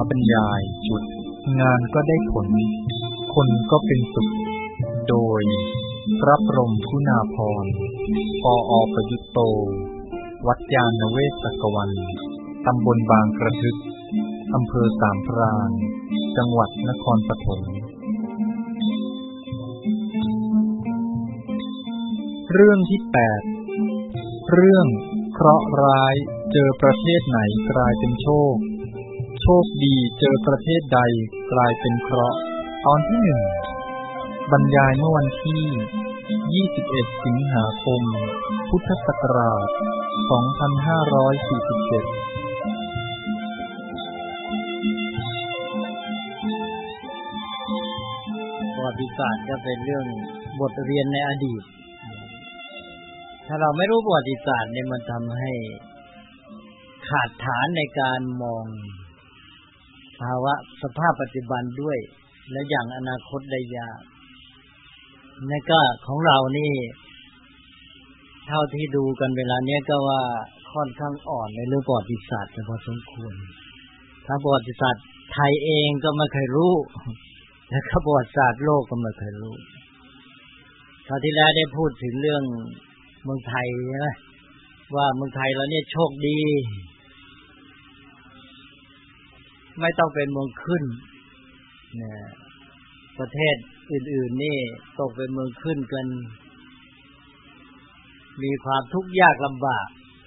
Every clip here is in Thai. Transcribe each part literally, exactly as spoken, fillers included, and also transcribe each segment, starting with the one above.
บรรยายจุดงานก็ได้ผลคนก็เป็นสุขโดยพระบรมคุณาภรณ์ปอ.ประยุตโตวัดยาณเวศกวันตำบลบางกระทึกอำเภอสามพรานจังหวัดนครปฐมเรื่องที่แปดเรื่องเคราะห์ร้ายเจอประเทศไหนกลายเป็นโชคโชคดีเจอประเทศใดกลายเป็นเคราะห์ตอนที่หนึ่งบรรยายเมื่อวันที่ยี่สิบเอ็ดสิงหาคมพุทธศักราชสองพันห้าร้อยสี่สิบเจ็ดประวัติศาสตร์ก็เป็นเรื่องบทเรียนในอดีตถ้าเราไม่รู้ประวัติศาสตร์เนี่ยมันทำให้ขาดฐานในการมองภาวะสภาพปัจจุบันด้วยและอย่างอนาคตได้ยากนี่ก็ของเรานี่เท่าที่ดูกันเวลาเนี้ยก็ว่าค่อนข้างอ่อนในเรื่องประวัติศาสตร์พอสมควรถ้าประวัติศาสตร์ไทยเองก็ไม่เคยรู้และประวัติศาสตร์โลกก็ไม่เคยรู้คราวที่แล้วได้พูดถึงเรื่องเมืองไทยใช่ไหมว่าเมืองไทยเราเนี่ยโชคดีไม่ต้องเป็นเมืองขึ้นเนี่ยประเทศอื่นๆนี่ตกเป็นเมืองขึ้นกันมีความทุกข์ยากลำบาก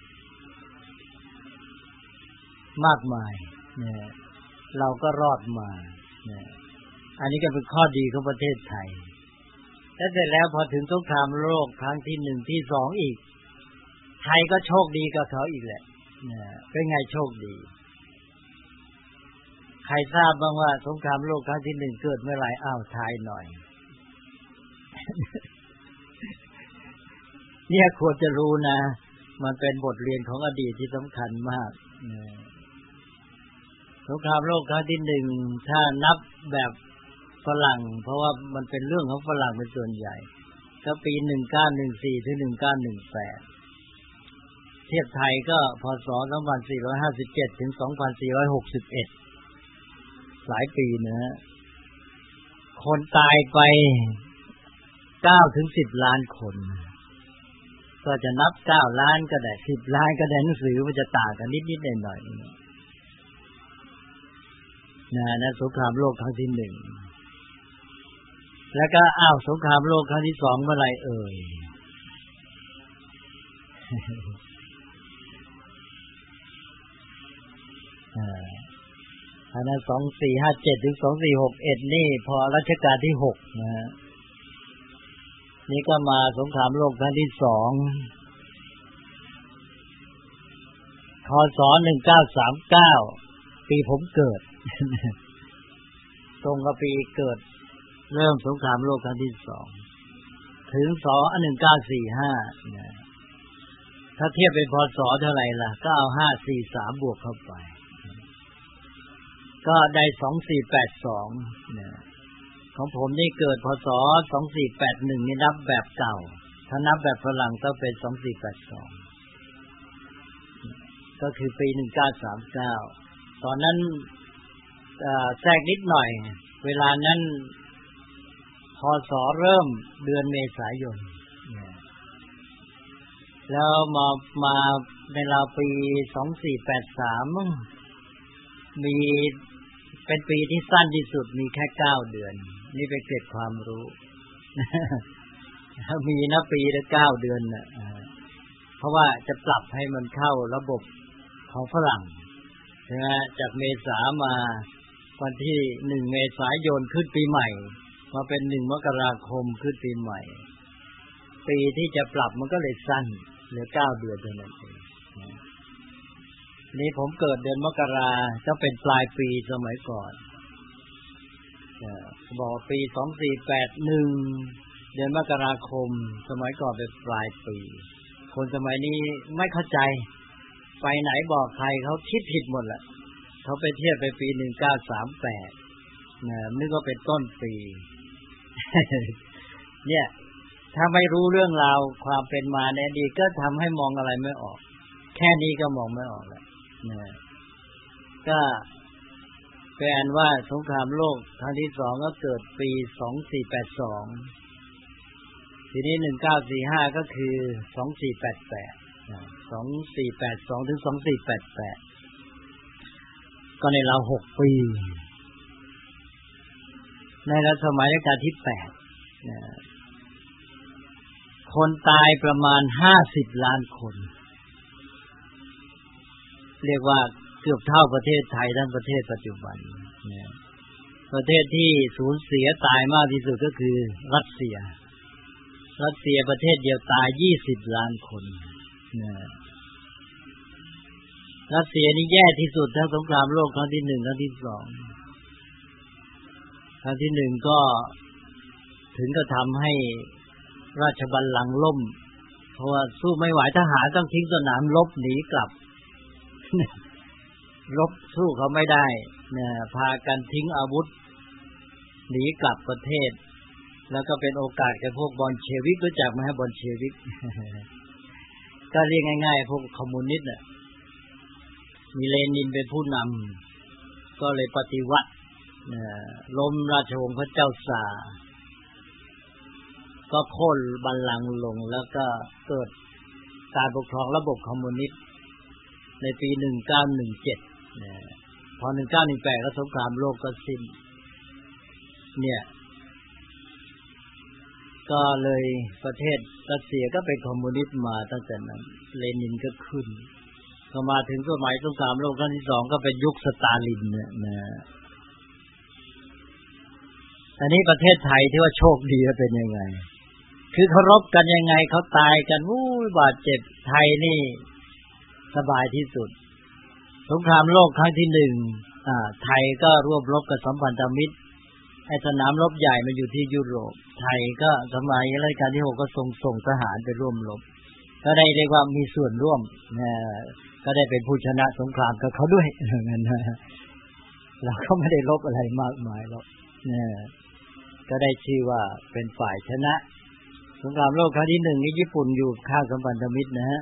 มากมายเนี่ยเราก็รอดมาเนี่ยอันนี้ก็เป็นข้อดีของประเทศไทยแล้วเสร็จแล้วพอถึงสงครามโลกครั้งที่หนึ่งที่สองอีกไทยก็โชคดีกับเขาอีกแหละเนี่ยเป็นไงโชคดีใครทราบบ้างว่าสงครามโลกครั้งที่หนึ่งเกิดเมื่อไหร่อ้าวทายหน่อย เนี่ยควรจะรู้นะมันเป็นบทเรียนของอดีตที่สำคัญมากสงครามโลกครั้งที่หนึ่งถ้านับแบบฝรั่งเพราะว่ามันเป็นเรื่องของฝรั่งเป็นส่วนใหญ่ก็ปีหนึ่งพันเก้าร้อยสิบสี่ถึงหนึ่งพันเก้าร้อยสิบแปดเทียบไทยก็พศสองพันสี่ร้อยห้าสิบเจ็ดถึงสองพันสี่ร้อยหกสิบเอ็ดหลายปีนะฮะคนตายไปเก้าถึงสิบล้านคนก็จะนับเก้าล้านก็ได้สิบล้านก็ได้หนังสือมันจะต่างกันนิดๆหน่อยๆนะนะสงครามโลกครั้งที่หนึ่งแล้วก็อ้าวสงครามโลกครั้งที่สองเมื่อไหร่เอ่ยอ่าอันนั้นสองพันสี่ร้อยห้าสิบเจ็ดถึงสองพันสี่ร้อยหกสิบเอ็ดนี่พอรัชกาลที่หกนะฮะนี่ก็มาสงครามโลกครั้งที่สองคศหนึ่งพันเก้าร้อยสามสิบเก้าปีผมเกิดตรงกับปีเกิดเริ่มสงครามโลกครั้งที่สองถึงศหนึ่งพันเก้าร้อยสี่สิบห้านะถ้าเทียบเป็นพศเท่าไหร่ล่ะก็เอาห้าร้อยสี่สิบสามบวกเข้าไปก็ได้สองพันสี่ร้อยแปดสิบสองนะของผมนี่เกิดพศสองพันสี่ร้อยแปดสิบเอ็ดนี่นับแบบเก่าถ้านับแบบฝรั่งก็เป็นสองพันสี่ร้อยแปดสิบสองก็คือปีหนึ่งพันเก้าร้อยสามสิบเก้าตอนนั้นเอ่อแทรกนิดหน่อยเวลานั้นพศเริ่มเดือนเมษายนแล้วมามาในราวปีสองพันสี่ร้อยแปดสิบสามมีเป็นปีที่สั้นที่สุดมีแค่เก้าเดือนนี่เป็นเกร็ดความรู้ มีนะปีละเก้าเดือนน่ะเพราะว่าจะปรับให้มันเข้าระบบของฝรั่งใช่ไหมจากเมษามาวันที่หนึ่งเมษายนขึ้นปีใหม่มาเป็นหนึ่งมกราคมขึ้นปีใหม่ปีที่จะปรับมันก็เลยสั้นเหลือเก้าเดือนเท่านั้นเองนี่ผมเกิดเดือนมกราจะเป็นปลายปีสมัยก่อนบอกปีสองพันสี่ร้อยแปดสิบเอ็ดเดือนมกราคมสมัยก่อนเป็นปลายปีคนสมัยนี้ไม่เข้าใจไปไหนบอกใครเขาคิดผิดหมดแหละเขาไปเทียบไปปีหนึ่งพันเก้าร้อยสามสิบแปดนะนึกว่าเป็นต้นปี เนี่ยถ้าไม่รู้เรื่องราวความเป็นมาในอดีตก็ทำให้มองอะไรไม่ออกแค่นี้ก็มองไม่ออกแล้วนะก็แปลว่าสงครามโลกครั้งที่สองก็เกิดปีสองพันสี่ร้อยแปดสิบสองทีนี้หนึ่งพันเก้าร้อยสี่สิบห้าก็คือสองพันสี่ร้อยแปดสิบแปดสองพันสี่ร้อยแปดสิบสองถึงสองพันสี่ร้อยแปดสิบแปดก็ในราวหกปีในรัชสมัยรัชกาลที่แปดคนตายประมาณห้าสิบล้านคนเรียกว่าเกือบเท่าประเทศไทยทั้งประเทศปัจจุบันประเทศที่สูญเสียตายมากที่สุดก็คือรัสเซียรัสเซียประเทศเดียวตายยี่สิบล้านคนรัสเซียนี่แย่ที่สุดทั้งสงครามโลกครั้งที่หนึ่งครั้งที่สองครั้งที่หนึ่งก็ถึงก็ทำให้ราชบัลลังก์ล่มเพราะว่าสู้ไม่ไหวทหารต้องทิ้งสนามรบหนีกลับรบสู้เขาไม่ได้เนี่ยพากันทิ้งอาวุธหนีกลับประเทศแล้วก็เป็นโอกาสแก่พวกบอลเชวิกรู้จักไหมฮะบอลเชวิก ก็เรียกง่ายๆพวกคอมมิวนิสต์น่ะมีเลนินเป็นผู้นำก็เลยปฏิวัติล้มราชวงศ์พระเจ้าซาร์ก็โค่นบัลลังก์ลงแล้วก็เกิดการปกครองระบบคอมมิวนิสต์ในปีหนึ่งพันเก้าร้อยสิบเจ็ดพอหนึ่งพันเก้าร้อยสิบแปดก็สงครามโลกก็สิ้นเนี่ยก็เลยประเทศรัสเซียก็เป็นคอมมิวนิสต์มาตั้งแต่นั้นเลนินก็ขึ้นพอมาถึงสมัยสงครามโลกครั้งที่สองก็เป็นยุคสตาลินเนี่ยนะอันนี้ประเทศไทยที่ว่าโชคดีเป็นยังไงคือเคารพกันยังไงเขาตายกันอู้บาดเจ็บไทยนี่สบายที่สุดสงครามโลกครั้งที่หนึ่งอ่าไทยก็ร่วมรบกับสัมพันธมิตรไอ้สนามรบใหญ่มันอยู่ที่ยุโรปไทยก็สมัยรัชกาลที่หกก็ส่งส่งทหารไปร่วมรบก็ได้เรียกว่ามีส่วนร่วมนะก็ได้เป็นผู้ชนะสงครามกับเขาด้วยงั้นนะเราก็ไม่ได้รบอะไรมากมายหรอกนะก็ได้ชื่อว่าเป็นฝ่ายชนะสงครามโลกครั้งที่หนึ่งนี่ญี่ปุ่นอยู่ข้างสัมพันธมิตรนะฮะ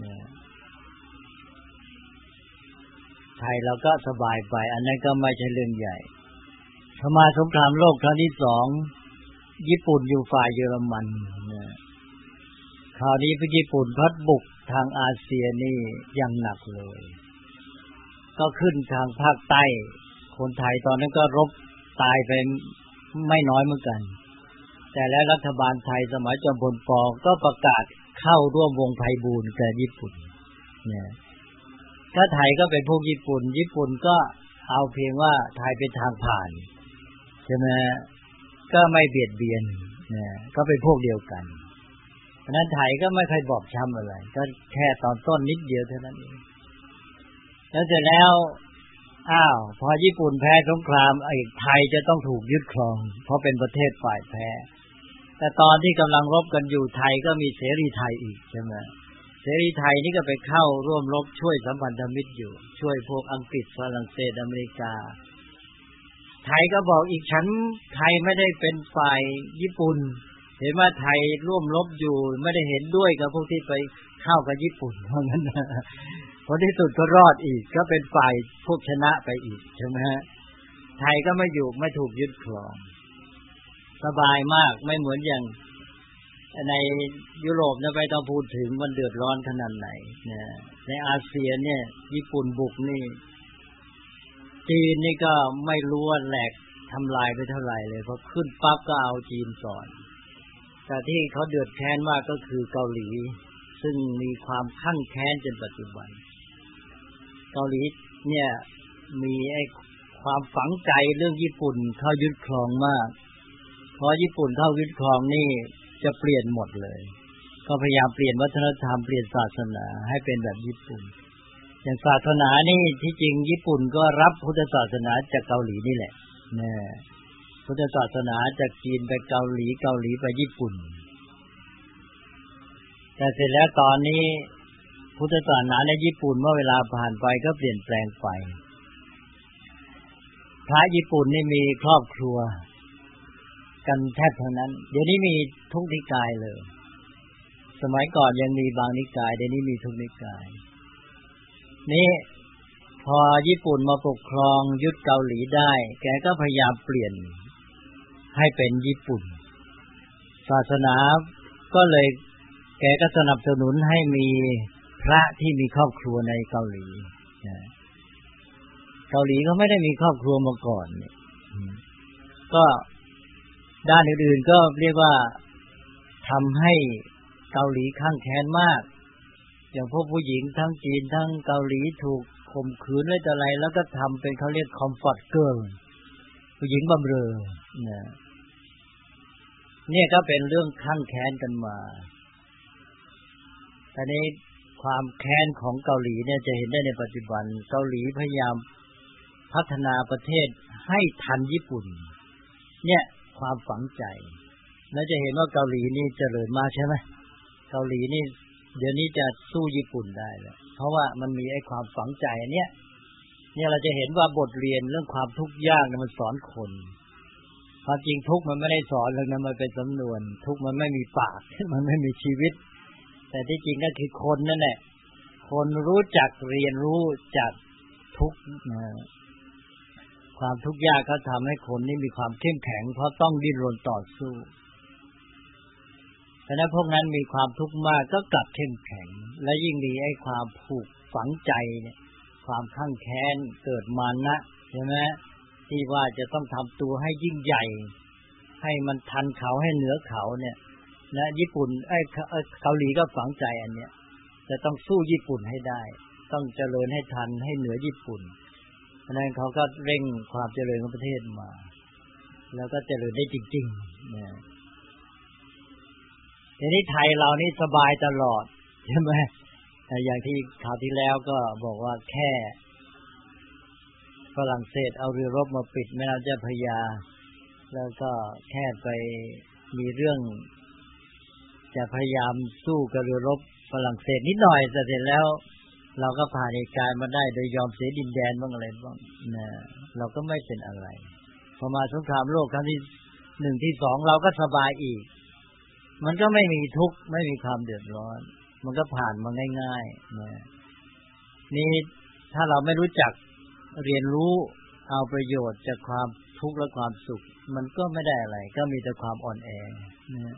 ไทยเราก็สบายไปอันนั้นก็ไม่ใช่เรื่องใหญ่พอมาสงครามโลกครั้งที่สองญี่ปุ่นอยู่ฝ่ายเยอรมันนะคราวนี้พวกญี่ปุ่นพัดบุกทางอาเซียนี่อย่างหนักเลยก็ขึ้นทางภาคใต้คนไทยตอนนั้นก็รบตายไปไม่น้อยเหมือนกันแต่แล้วรัฐบาลไทยสมัยจอมพลป.ก็ประกาศเข้าร่วมวงไพบูลย์กับญี่ปุ่นเนี่ยถ้าไทยก็เป็นพวกญี่ปุ่นญี่ปุ่นก็เอาเพียงว่าไทยเป็นทางผ่านใช่ไหมก็ไม่เบียดเบียนเนี่ยก็เป็นพวกเดียวกันเพราะนั้นไทยก็ไม่เคยบอบช้ำอะไรก็แค่ตอนต้นนิดเดียวเท่านั้นเองแล้วเสร็จแล้วอ้าวพอญี่ปุ่นแพ้สงครามไอ้ไทยจะต้องถูกยึดครองเพราะเป็นประเทศฝ่ายแพ้แต่ตอนที่กำลังรบกันอยู่ไทยก็มีเสรีไทยอีกใช่ไหมเสรีไทยนี่ก็ไปเข้าร่วมรบช่วยสัมพันธมิตรอยู่ช่วยพวกอังกฤษฝรั่งเศสอเมริกาไทยก็บอกอีกฉันไทยไม่ได้เป็นฝ่ายญี่ปุ่นเห็นว่าไทยร่วมรบอยู่ไม่ได้เห็นด้วยกับพวกที่ไปเข้ากับญี่ปุ่นเพราะงั้นผลที่สุดก็รอดอีกก็เป็นฝ่ายพวกชนะไปอีกใช่ไหมฮะไทยก็ไม่อยู่ไม่ถูกยึดครองสบายมากไม่เหมือนอย่างในยุโรปนะไปต้องพูดถึงมันเดือดร้อนขนาดไหนนะในอาเซียนเนี่ยญี่ปุ่นบุกนี่จีนนี่ก็ไม่รู้ว่าแหลกทำลายไปเท่าไหร่เลยพอขึ้นปั๊บก็เอาจีนก่อนแต่ที่เขาเดือดแค้นมากก็คือเกาหลีซึ่งมีความขั่งแค้นจนปัจจุบันเกาหลีเนี่ยมีไอ้ความฝังใจเรื่องญี่ปุ่นเข้ายึดครองมากพอญี่ปุ่นเข้ายึดครองนี่จะเปลี่ยนหมดเลยก็พยายามเปลี่ยนวัฒนธรรมเปลี่ยนศาสนาให้เป็นแบบญี่ปุ่นอย่างศาสนานี่ที่จริงญี่ปุ่นก็รับพุทธศาสนาจากเกาหลีนี่แหละนะพุทธศาสนาจากจีนไปเกาหลีเกาหลีไปญี่ปุ่นแต่เสร็จแล้วตอนนี้พุทธศาสนาในญี่ปุ่นเมื่อเวลาผ่านไปก็เปลี่ยนแปลงไปพระญี่ปุ่นนี่มีครอบครัวกันแทบทั้งนั้นเดี๋ยวนี้มีทุกนิกายเลยสมัยก่อนยังมีบางนิกายเดี๋ยวนี้มีทุกนิกายนี่พอญี่ปุ่นมาปกครองยึดเกาหลีได้แกก็พยายามเปลี่ยนให้เป็นญี่ปุ่นศาสนาก็เลยแกก็สนับสนุนให้มีพระที่มีครอบครัวในเกาหลีเกาหลีก็ไม่ได้มีครอบครัวมาก่อนก็ด้านอื่นๆก็เรียกว่าทำให้เกาหลีข้างแค้นมากอย่างพวกผู้หญิงทั้งจีนทั้งเกาหลีถูกข่มขืนอะไรต่ออะไรแล้วก็ทำเป็นเขาเรียกคอมฟอร์ตเกิร์ลผู้หญิงบำเรอเนี่ยเนี่ยก็เป็นเรื่องข้างแค้นกันมาตอนนี้ความแค้นของเกาหลีเนี่ยจะเห็นได้ในปัจจุบันเกาหลีพยายามพัฒนาประเทศให้ทันญี่ปุ่นเนี่ยความฝังใจแล้วจะเห็นว่าเกาหลีนี่เจริญมากใช่ไหมเกาหลีนี่เดี๋ยวนี้จะสู้ญี่ปุ่นได้แล้วเพราะว่ามันมีไอ้ความฝังใจเนี้ยเนี่ยเราจะเห็นว่าบทเรียนเรื่องความทุกข์ยากเนี่ยมันสอนคนความจริงทุกข์มันไม่ได้สอนเลยนะมันเป็นสำนวนทุกข์มันไม่มีปากมันไม่มีชีวิตแต่ที่จริงก็คือคนนั่นแหละคนรู้จักเรียนรู้จากทุกข์ความทุกข์ยากก็ทำให้คนนี่มีความเข้มแข็งเพราะต้องดิ้นรนต่อสู้แต่นั้นพวกนั้นมีความทุกข์มากก็กลับเข้มแข็งและยิ่งดีไอ้ความผูกฝังใจเนี่ยความข้างแค้นเกิดมานะใช่ไหมที่ว่าจะต้องทำตัวให้ยิ่งใหญ่ให้มันทันเขาให้เหนือเขาเนี่ยนะญี่ปุ่นไอ้เกาหลีก็ฝังใจอันเนี้ยจะต้องสู้ญี่ปุ่นให้ได้ต้องเจริญให้ทันให้เหนือญี่ปุ่นเพราะนั้นเขาก็เร่งความเจริญของประเทศมาแล้วก็เจริญได้จริงๆนะทีนี้ไทยเรานี่สบายตลอดใช่ไหมอย่างที่คราวที่แล้วก็บอกว่าแค่ฝรั่งเศสเอาเรือรบมาปิดแม่น้ำเจ้าพระยาแล้วก็แค่ไปมีเรื่องจะพยายามสู้กับเรือรบฝรั่งเศสนิดหน่อยแต่เสร็จแล้วเราก็ผ่านเหตุการณ์มาได้โดยยอมเสียดินแดนบ้างอะไรบ้างนะเราก็ไม่เป็นอะไรพอมาสงครามโลกครั้งที่หนึ่งที่สองเราก็สบายอีกมันก็ไม่มีทุกข์ไม่มีความเดือดร้อนมันก็ผ่านมาง่ายๆนะนี่ถ้าเราไม่รู้จักเรียนรู้เอาประโยชน์จากความทุกข์และความสุขมันก็ไม่ได้อะไรก็มีแต่ความอ่อนแอนะ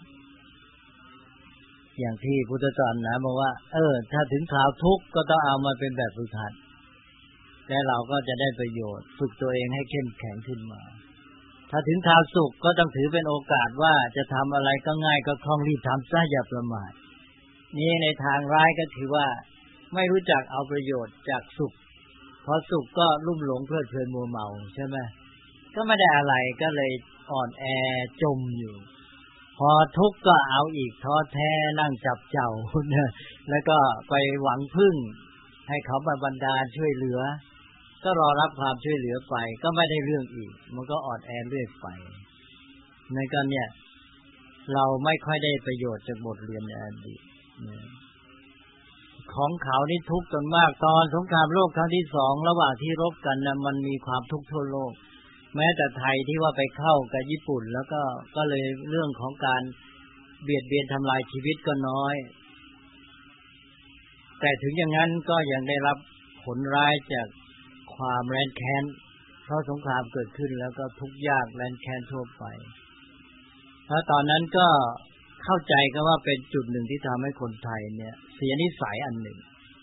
อย่างที่พุทธศาสนาบอกว่าเออถ้าถึงคราวทุกข์ก็ต้องเอามาเป็นแบบฝึกหัดและเราก็จะได้ประโยชน์ฝึกตัวเองให้เข้มแข็งขึ้นมาถ้าถึงคราวสุขก็ต้องถือเป็นโอกาสว่าจะทำอะไรก็ง่ายก็คล่องรีบทำซะอย่าประมาทนี่ในทางร้ายก็คือว่าไม่รู้จักเอาประโยชน์จากสุขพอสุขก็ลุ่มหลงเพลิดเพลินมัวเมาใช่ไหมก็ไม่ได้อะไรก็เลยอ่อนแอจมอยู่พอทุกข์ก็เอาอีกท้อแท้นั่งจับเจ้าแล้วก็ไปหวังพึ่งให้เขามาบันดาลช่วยเหลือก็รอรับความช่วยเหลือไปก็ไม่ได้เรื่องอีกมันก็อ่อนแอเรื่อยไปในการเนี่ยเราไม่ค่อยได้ประโยชน์จากบทเรียนในอดีตของเขานี่ทุกข์จนมากตอนสงครามโลกครั้งที่สองระหว่างที่รบกันนะมันมีความทุกข์ทั่วโลกแม้แต่ไทยที่ว่าไปเข้ากับญี่ปุ่นแล้วก็ก็เลยเรื่องของการเบียดเบียนทำลายชีวิตก็น้อยแต่ถึงอย่างนั้นก็ยังได้รับผลร้ายจากความแร้นแค้นเพราะสงครามเกิดขึ้นแล้วก็ทุกข์ยากแร้นแค้นทั่วไปแล้วตอนนั้นก็เข้าใจก็ว่าเป็นจุดหนึ่งที่ทำให้คนไทยเนี่ยเสียนิสัยอันหนึ่ง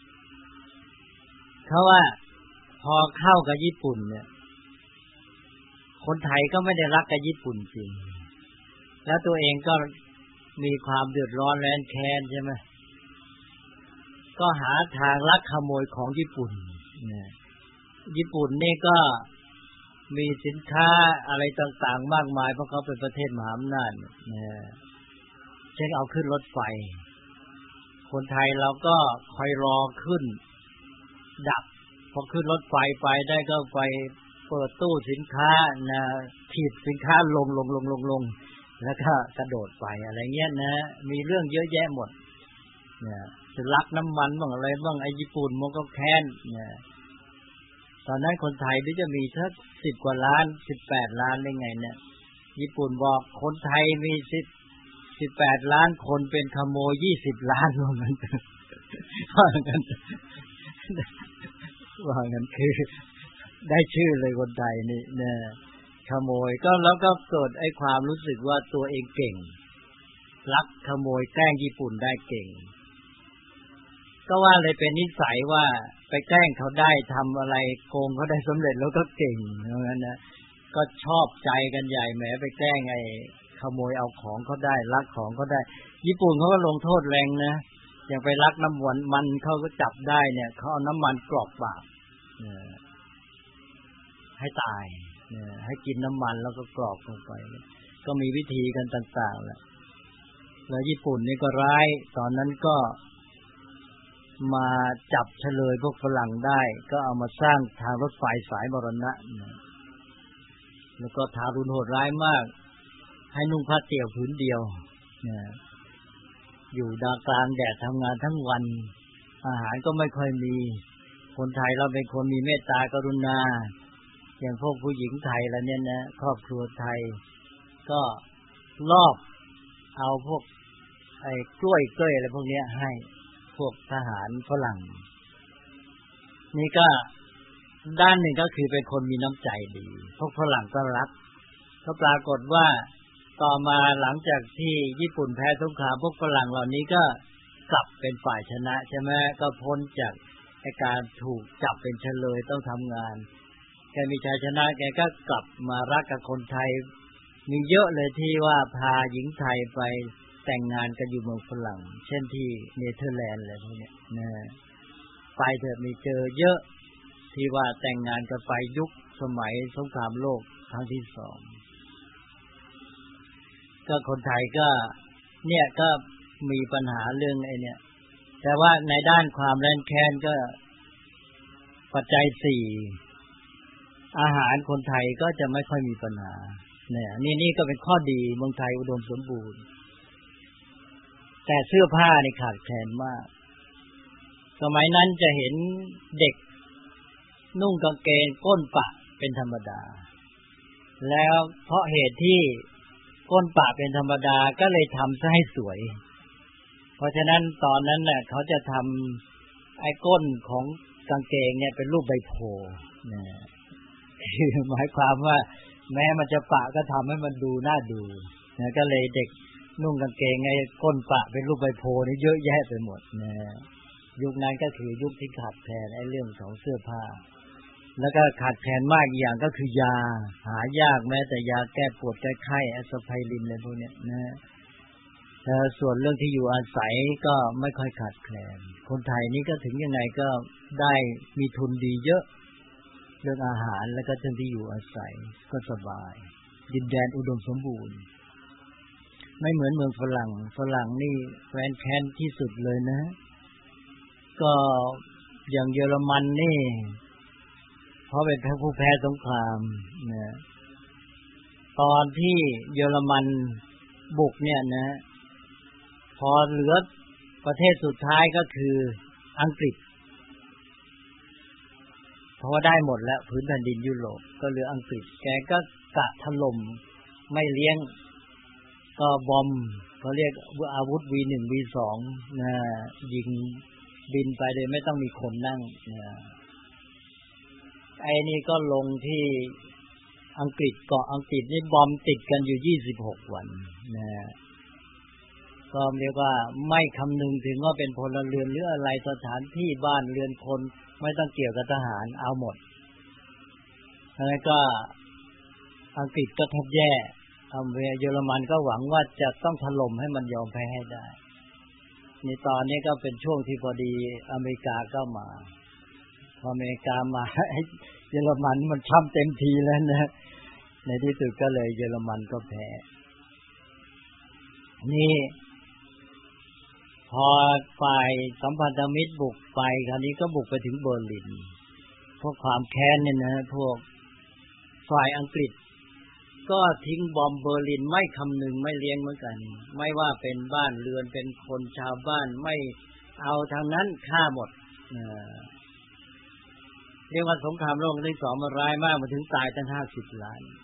เพราะว่าพอเข้ากับญี่ปุ่นเนี่ยคนไทยก็ไม่ได้รักกับญี่ปุ่นจริงแล้วตัวเองก็มีความเดือดร้อนแร้นแค้นใช่ไหมก็หาทางลักขโมยของญี่ปุ่นเนี่ยญี่ปุ่นนี่ก็มีสินค้าอะไรต่างๆมากมายเพราะเขาเป็นประเทศมหาอำนาจเนี่ยเช่นเอาขึ้นรถไฟคนไทยเราก็คอยรอขึ้นดับพอขึ้นรถไฟไปได้ก็ไปเปิดตู้สินค้านะถีบสินค้าลงลงลงลงลงแล้วก็กระโดดไปอะไรเงี้ยนะมีเรื่องเยอะแยะหมดเนี่ยจะลักน้ำมันบ้างอะไรบ้างไอ้ญี่ปุ่นมันก็แค้นเนี่ยตอนนั้นคนไทยที่จะมีสักสิบกว่าล้านสิบแปดล้านได้ไงเนี่ยญี่ปุ่นบอกคนไทยมีสิบสิบแปดล้านคนเป็นขโมยยี่สิบล้านว่างั้นว่างั้นว่างั้นคือได้ชื่อเลยคนไทยนี่นะขโมยก็แล้วก็เกิดไอ้ความรู้สึกว่าตัวเองเก่งลักขโมยแกล้งญี่ปุ่นได้เก่งก็ว่าเลยเป็นนิสัยว่าไปแกล้งเขาได้ทำอะไรโกงเขาได้สำเร็จแล้วก็เก่งเพราะงั้นนะก็ชอบใจกันใหญ่แหมไปแกล้งไอ้ขโมยเอาของเขาได้ลักของเขาได้ญี่ปุ่นเขาก็ลงโทษแรงนะอย่างไปลักน้ำมันมันเขาก็จับได้เนี่ยเขาเอาน้ำมันกรอกปากให้ตายให้กินน้ำมันแล้วก็กรอกลงไปก็มีวิธีกันต่างๆแหละแล้วญี่ปุ่นนี่ก็ร้ายตอนนั้นก็มาจับเฉลยพวกฝรั่งได้ก็เอามาสร้างทางรถไฟสายมรณะแล้วก็ทารุณโหดร้ายมากให้นุ่งผ้าเตี่ยวผืนเดียวอยู่ดากลางแดดทำงานทั้งวันอาหารก็ไม่ค่อยมีคนไทยเราเป็นคนมีเมตตากรุณาอย่างพวกผู้หญิงไทยแล้วเนี่ยนะครอบครัวไทยก็ลอบเอาพวกไอ้กล้วยเกล้ยอะไรพวกนี้ให้พวกทหารฝรั่งนี่ก็ด้านหนึ่งก็คือเป็นคนมีน้ำใจดีพวกฝรั่งก็รักก็ปรากฏว่าต่อมาหลังจากที่ญี่ปุ่นแพ้สงครามพวกฝรั่งเหล่านี้ก็กลับเป็นฝ่ายชนะใช่ไหมก็พ้นจากการถูกจับเป็นเฉลยต้องทำงานแกมีชัยชนะแกก็กลับมารักกับคนไทยมีเยอะเลยที่ว่าพาหญิงไทยไปแต่งงานกันอยู่เมืองฝรั่งเช่นที่เนเธอร์แลนด์อะไรพวกนี้นะไปเถอะมีเจอเยอะที่ว่าแต่งงานกันไปยุคสมัยสงครามโลกครั้งที่สองก็คนไทยก็เนี่ยก็มีปัญหาเรื่องไอ้เนี่ยแต่ว่าในด้านความแร้นแค้นก็ปัจจัยสี่อาหารคนไทยก็จะไม่ค่อยมีปัญหาเนี่ยนี่นี่ก็เป็นข้อดีเมืองไทยอุดมสมบูรณ์แต่เสื้อผ้านี่ขาดแคลนมากสมัยนั้นจะเห็นเด็กนุ่งกางเกงก้นปะเป็นธรรมดาแล้วเพราะเหตุที่ก้นปะเป็นธรรมดาก็เลยทำซะให้สวยเพราะฉะนั้นตอนนั้นน่ะเขาจะทำไอ้ก้นของกางเกงเนี่ยเป็นรูปใบโพธิ์นะคือหมายความว่าแม้มันจะปะก็ทำให้มันดูน่าดูนะก็เลยเด็กนุ่งกางเกงไอ้ก้นปะเป็นรูปใบโพธิ์นี่เยอะแยะไปหมดนะยุคนั้นก็คือยุคที่ขาดแคลนไอ้เรื่องของเสื้อผ้าแล้วก็ขาดแคลนมากอีกอย่างก็คือยาหายากแม้แต่ยาแก้ปวดแก้ไข้แอสไพรินอะไรพวกนี้นะแต่ส่วนเรื่องที่อยู่อาศัยก็ไม่ค่อยขาดแคลนคนไทยนี่ก็ถึงยังไงก็ได้มีทุนดีเยอะเรื่องอาหารแล้วก็เรื่องที่อยู่อาศัยก็สบายดินแดนอุดมสมบูรณ์ไม่เหมือนเมืองฝรั่งฝรั่งนี่แร้นแค้นที่สุดเลยนะก็อย่างเยอรมันนี่เพราะเป็นผู้แพ้สงครามนะตอนที่เยอรมันบุกเนี่ยนะพอเหลือประเทศสุดท้ายก็คืออังกฤษเพราะว่าได้หมดแล้วพื้นแผ่นดินยุโรปก็เหลืออังกฤษแกก็กะถล่มไม่เลี้ยงก็บอมเขาเรียกอาวุธ วี หนึ่ง วี สอง นะยิงบินไปเลยไม่ต้องมีคนนั่งนะไอ้นี่ก็ลงที่อังกฤษเกาะอังกฤษนี่บอมติดกันอยู่ยี่สิบหกวันนะก็เรียกว่าไม่คำนึงถึงว่าเป็นพลเรือนหรืออะไรสถานที่บ้านเรือนคนไม่ต้องเกี่ยวกับทหารเอาหมดแล้วก็อังกฤษก็แทบแย่อเมริกาเยอรมันก็หวังว่าจะต้องถล่มให้มันยอมแพ้ให้ได้ในตอนนี้ก็เป็นช่วงที่พอดีอเมริกาก็มาพออเมริกามาเยอรมันมันช้ำเต็มทีแล้วนะในที่สุดก็เลยเยอรมันก็แพ้นี่พอฝ่ายสัมพันธมิตรบุกไปคราวนี้ก็บุกไปถึงเบอร์ลินพวกความแค้นเนี่ยนะพวกฝ่ายอังกฤษก็ทิ้งบอมเบอร์ลินไม่คำนึงไม่เลี้ยงเหมือนกันไม่ว่าเป็นบ้านเรือนเป็นคนชาวบ้านไม่เอาทางนั้นฆ่าหมดเรียกว่าสงครามโลกครั้งที่สองมันร้ายมากมาถึงตายตั้งห้าสิบล้าน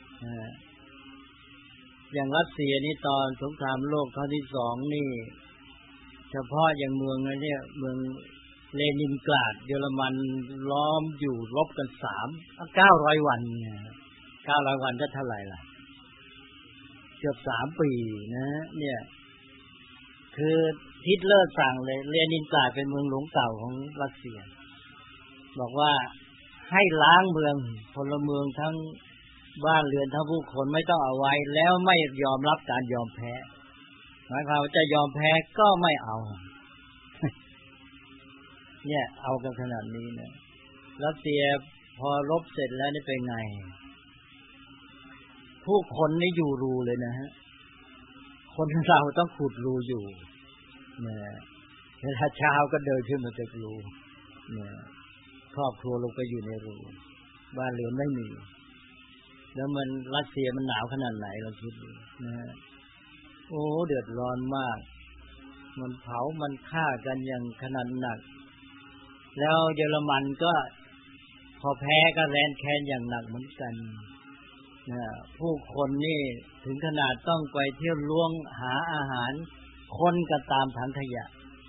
อย่างรัสเซียนี่ตอนสงครามโลกครั้งที่สองนี่เฉพาะอย่างเมืองเนี่ยเมืองเลนินกราดเยอรมันล้อมอยู่รบกันสามเก้าร้อยวันเก้าร้อยวันก็เท่าไหร่ล่ะเกือบสามปีนะเนี่ยคือฮิตเลอร์สั่งเลยเลนินกราดเป็นเมืองหลวงเก่าของรัสเซียบอกว่าให้ล้างเมืองพลเมืองทั้งบ้านเรือนทั้งผู้คนไม่ต้องเอาไว้แล้วไม่ยอมรับการยอมแพ้หมายความว่าจะยอมแพ้ก็ไม่เอาเนี่ยเอากันขนาดนี้นะรัสเซียพอรบเสร็จแล้วนี่เป็นไงผู้คนนี่อยู่รูเลยนะฮะคนเราต้องขุดรูอยู่เนี่ยเวลาเช้าก็เดินขึ้นมาจากรูเนี่ยครอบครัวลงไปอยู่ในรูบ้านเรือนไม่มีแล้วมันรัสเซียมันหนาวขนาดไหนเราคิดดูนะฮะโอ้เดือดร้อนมากมันเผามันฆ่ากันอย่างขนาดหนักแล้วเยอรมันก็พอแพ้ก็แร้นแค้นอย่างหนักเหมือนกันนะผู้คนนี่ถึงขนาดต้องไปเที่ยวล้วงหาอาหารคนกันตามถังขยะ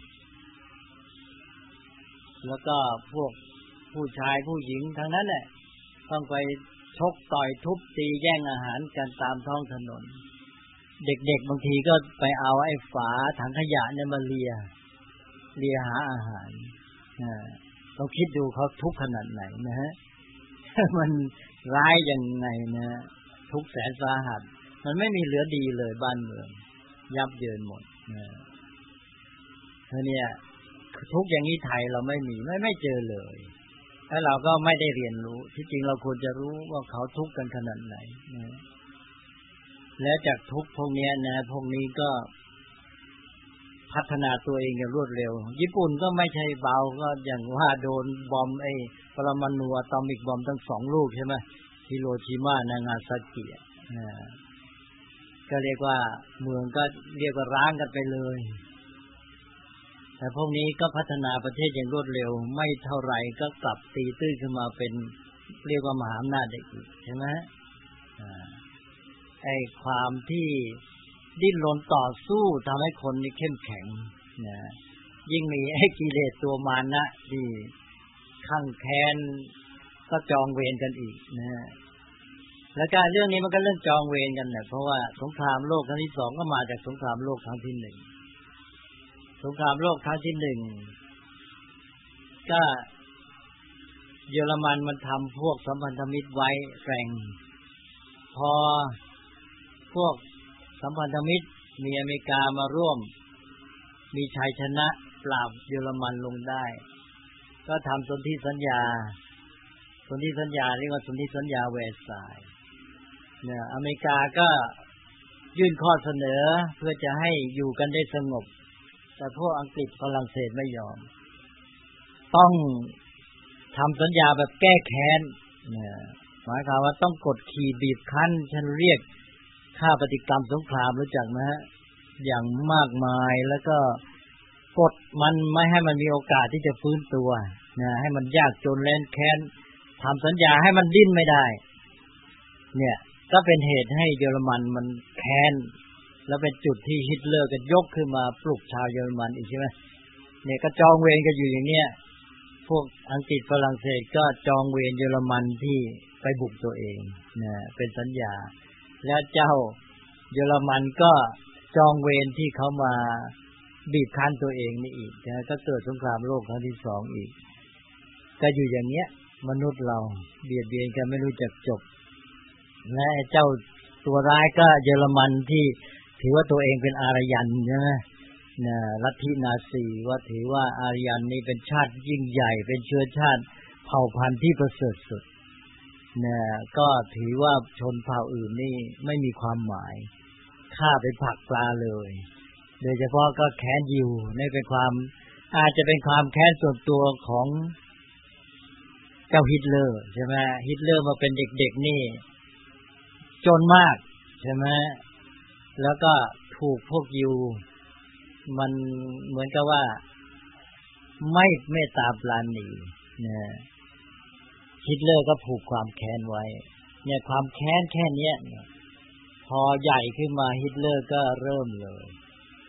แล้วก็พวกผู้ชายผู้หญิงทั้งนั้นแหละต้องไปชกต่อยทุบตีแย่งอาหารกันตามท้องถนนเด็กๆบางทีก็ไปเอาไอ้ฝาถังขยะเนี่ยมาเลียเลียหาอาหารอ่าเราคิดดูเขาทุกข์ขนาดไหนนะฮะมันร้ายยังไงนะทุกข์แสนสาหัสมันไม่มีเหลือดีเลยบ้านเมืองยับเยินหมดนะเพราะเนี่ยทุกข์อย่างนี้ไทยเราไม่มีไม่ไม่เจอเลยแล้วเราก็ไม่ได้เรียนรู้ที่จริงเราควรจะรู้ว่าเขาทุกข์กันขนาดไหนนะแล้วจากทุกข์พวกนี้นะพวกนี้ก็พัฒนาตัวเองอย่างรวดเร็วญี่ปุ่นก็ไม่ใช่เบาก็อย่างว่าโดนบอมไอ้ปรมาณูอะตอมิกบอมทั้งสองลูกใช่ไหมฮิโรชิมานางาซากิอ่าก็เรียกว่าเมืองก็เรียกว่าร้างกันไปเลยแต่พวกนี้ก็พัฒนาประเทศอย่างรวดเร็วไม่เท่าไหร่ก็กลับตีตื้นขึ้นมาเป็นเรียกว่ามหาอำนาจได้อีกใช่ไหมอ่าไอ้ความที่ดิ้นรนต่อสู้ทำให้คนนี่เข้มแข็งนะยิ่งมีไอ้กิเลสตัวมานะที่ข้างแค้นก็จองเวรกันอีกนะแล้วการเรื่องนี้มันก็เรื่องจองเวรกันเนี่ยเพราะว่าสงครามโลกครั้งที่สองก็มาจากสงครามโลกครั้งที่หนึ่งสงครามโลกครั้งที่หนึ่งก็เยอรมันมันทำพวกสัมพันธมิตรไว้แกร่งพอพวกสัมพันธมิตรมีอเมริกามาร่วมมีชัยชนะปราบเยอรมันลงได้ก็ทำสนธิสัญญาสนธิสัญญาเรียกว่าสนธิสัญญาแวร์ซายน์เนี่ยอเมริกาก็ยื่นข้อเสนอเพื่อจะให้อยู่กันได้สงบแต่พวกอังกฤษฝรั่งเศสไม่ยอมต้องทำสัญญาแบบแก้แค้นเนี่ยหมายความว่าต้องกดขี่บีบคั้นฉันเรียกค่าปฏิกรรมสงครามรู้จักไหมฮะอย่างมากมายแล้วก็กดมันไม่ให้มันมีโอกาสที่จะฟื้นตัวนะให้มันยากจนแร้นแค้นทำสัญญาให้มันดิ้นไม่ได้เนี่ยก็เป็นเหตุให้เยอรมันมันแค้นแล้วเป็นจุดที่ฮิตเลอร์ก็ยกขึ้นมาปลุกชาวเยอรมันอีกใช่ไหมเนี่ยก็จองเวรกันอยู่อย่างเนี้ยพวกอังกฤษฝรั่งเศสก็จองเวรเยอรมันที่ไปบุกตัวเองนะเป็นสัญญาแล้วเจ้าเยอรมันก็จองเวรที่เขามาบีบคั้นตัวเองนี่อีกนะก็เกิดสงครามโลกครั้งที่สองอีกก็อยู่อย่างเนี้ยมนุษย์เราเบียดเบียนกันไม่รู้จักจบและเจ้าตัวร้ายก็เยอรมันที่ถือว่าตัวเองเป็นอารยันใช่ไหมนะลัทธินาซีว่าถือว่าอารยันนี่เป็นชาติยิ่งใหญ่เป็นเชื้อชาติเผ่าพันธุ์ที่ประเสริฐสุดนะก็ถือว่าชนเผ่าอื่นนี่ไม่มีความหมายฆ่าเป็นผักปลาเลยโดยเฉพาะก็แค้นยิวนี่เป็นความอาจจะเป็นความแค้นส่วนตัวของเจ้าฮิตเลอร์ใช่ไหมฮิตเลอร์มาเป็นเด็กๆนี่จนมากใช่ไหมแล้วก็ถูกพวกยิวมันเหมือนกับว่าไม่เมตตาปราณีเนี่ยฮิตเลอร์ก็ผูกความแค้นไว้เนี่ยความแค้นแค่นี้พอใหญ่ขึ้นมาฮิตเลอร์ก็เริ่มเลย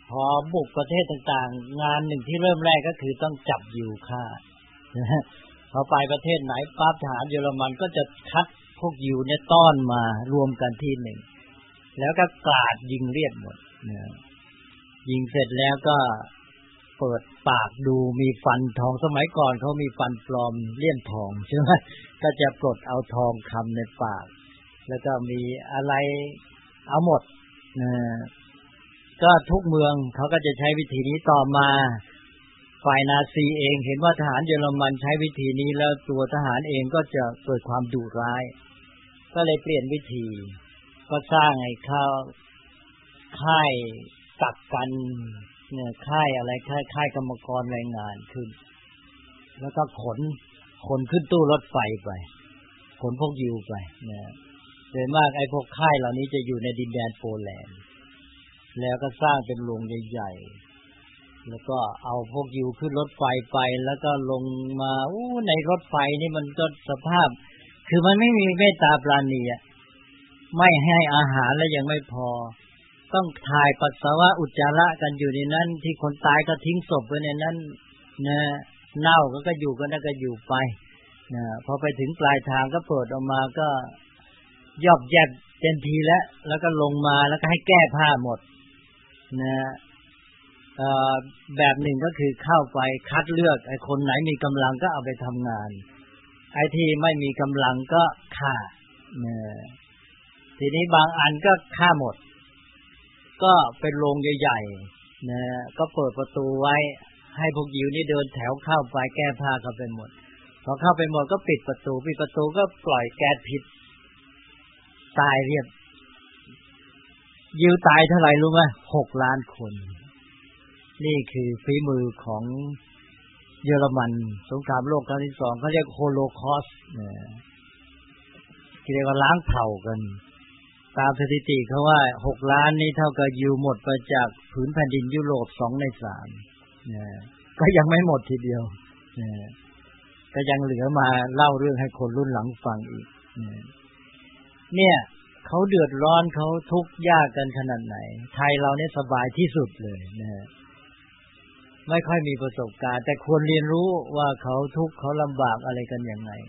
พอบุกประเทศต่างๆงานหนึ่งที่เริ่มแรกก็คือต้องจับยิวฆ่าพอไปประเทศไหนปั๊บทหารเยอรมันก็จะคัดพวกยิวเนี่ยต้อนมารวมกันที่หนึ่งแล้วก็กราดยิงเรียบหมดนะยิงเสร็จแล้วก็เปิดปากดูมีฟันทองสมัยก่อนเขามีฟันปลอมเลี่ยมทองใช่ไหมก็จะปลดเอาทองคำในปากแล้วก็มีอะไรเอาหมดนะก็ทุกเมืองเขาก็จะใช้วิธีนี้ต่อมาฝ่ายนาซีเองเห็นว่าทหารเยอรมันใช้วิธีนี้แล้วตัวทหารเองก็จะเกิดความดุร้ายก็เลยเปลี่ยนวิธีก็สร้างไอ้ข้าวค่ายกักกันเนี่ยค่ายอะไรค่ายค่ายกรรมกรแรงงานขึ้นแล้วก็ขนขนขึ้นตู้รถไฟไปขนพวกยิวไปเนี่ยโดยมากไอ้พวกค่ายเหล่านี้จะอยู่ในดินแดนโปแลนด์แล้วก็สร้างเป็นโรงใหญ่ๆแล้วก็เอาพวกยิวขึ้นรถไฟไปแล้วก็ลงมาอู้ในรถไฟนี่มันก็สภาพคือมันไม่มีเมตตาปราณีอ่ะไม่ให้อาหารแล้วยังไม่พอต้องถ่ายปัสสาวะอุจจาระกันอยู่ในนั้นที่คนตายก็ทิ้งศพไว้ในนั้นนะเน่าก็ก็อยู่ก็นั่นก็อยู่ไปนะพอไปถึงปลายทางก็เปิดออกมาก็ยอบแยบเต็มทีแล้วแล้วก็ลงมาแล้วก็ให้แก้ผ้าหมดนะเอ่อแบบหนึ่งก็คือเข้าไปคัดเลือกไอ้คนไหนมีกำลังก็เอาไปทำงานไอ้ที่ไม่มีกำลังก็ฆ่านะทีนี้บางอันก็ฆ่าหมดก็เป็นโรงใหญ่ๆนะก็เปิดประตูไว้ให้พวกยิวนี่เดินแถวเข้าไปแก้ผ้ากันไปหมดพอเข้าไปหมดก็ปิดประตูปิดประตูก็ปล่อยแก๊สพิษตายเรียบยิวตายเท่าไหร่รู้ไหมหกล้านคนนี่คือฝีมือของเยอรมันสงครามโลกครั้งที่สองเขาเรียกโฮโลคอสต์นะที่เรียกว่าล้างเผ่ากันตามสถิติเขาว่าหกล้านนี้เท่ากับยิวหมดไปจากผืนแผ่นดินยุโรปสองในสามนะก็ยังไม่หมดทีเดียวนะก็ยังเหลือมาเล่าเรื่องให้คนรุ่นหลังฟังอีกนะเนี่ยเขาเดือดร้อนเขาทุกข์ยากกันขนาดไหนไทยเราเนี่ยสบายที่สุดเลยนะไม่ค่อยมีประสบการณ์แต่ควรเรียนรู้ว่าเขาทุกข์เขาลำบากอะไรกันยังไง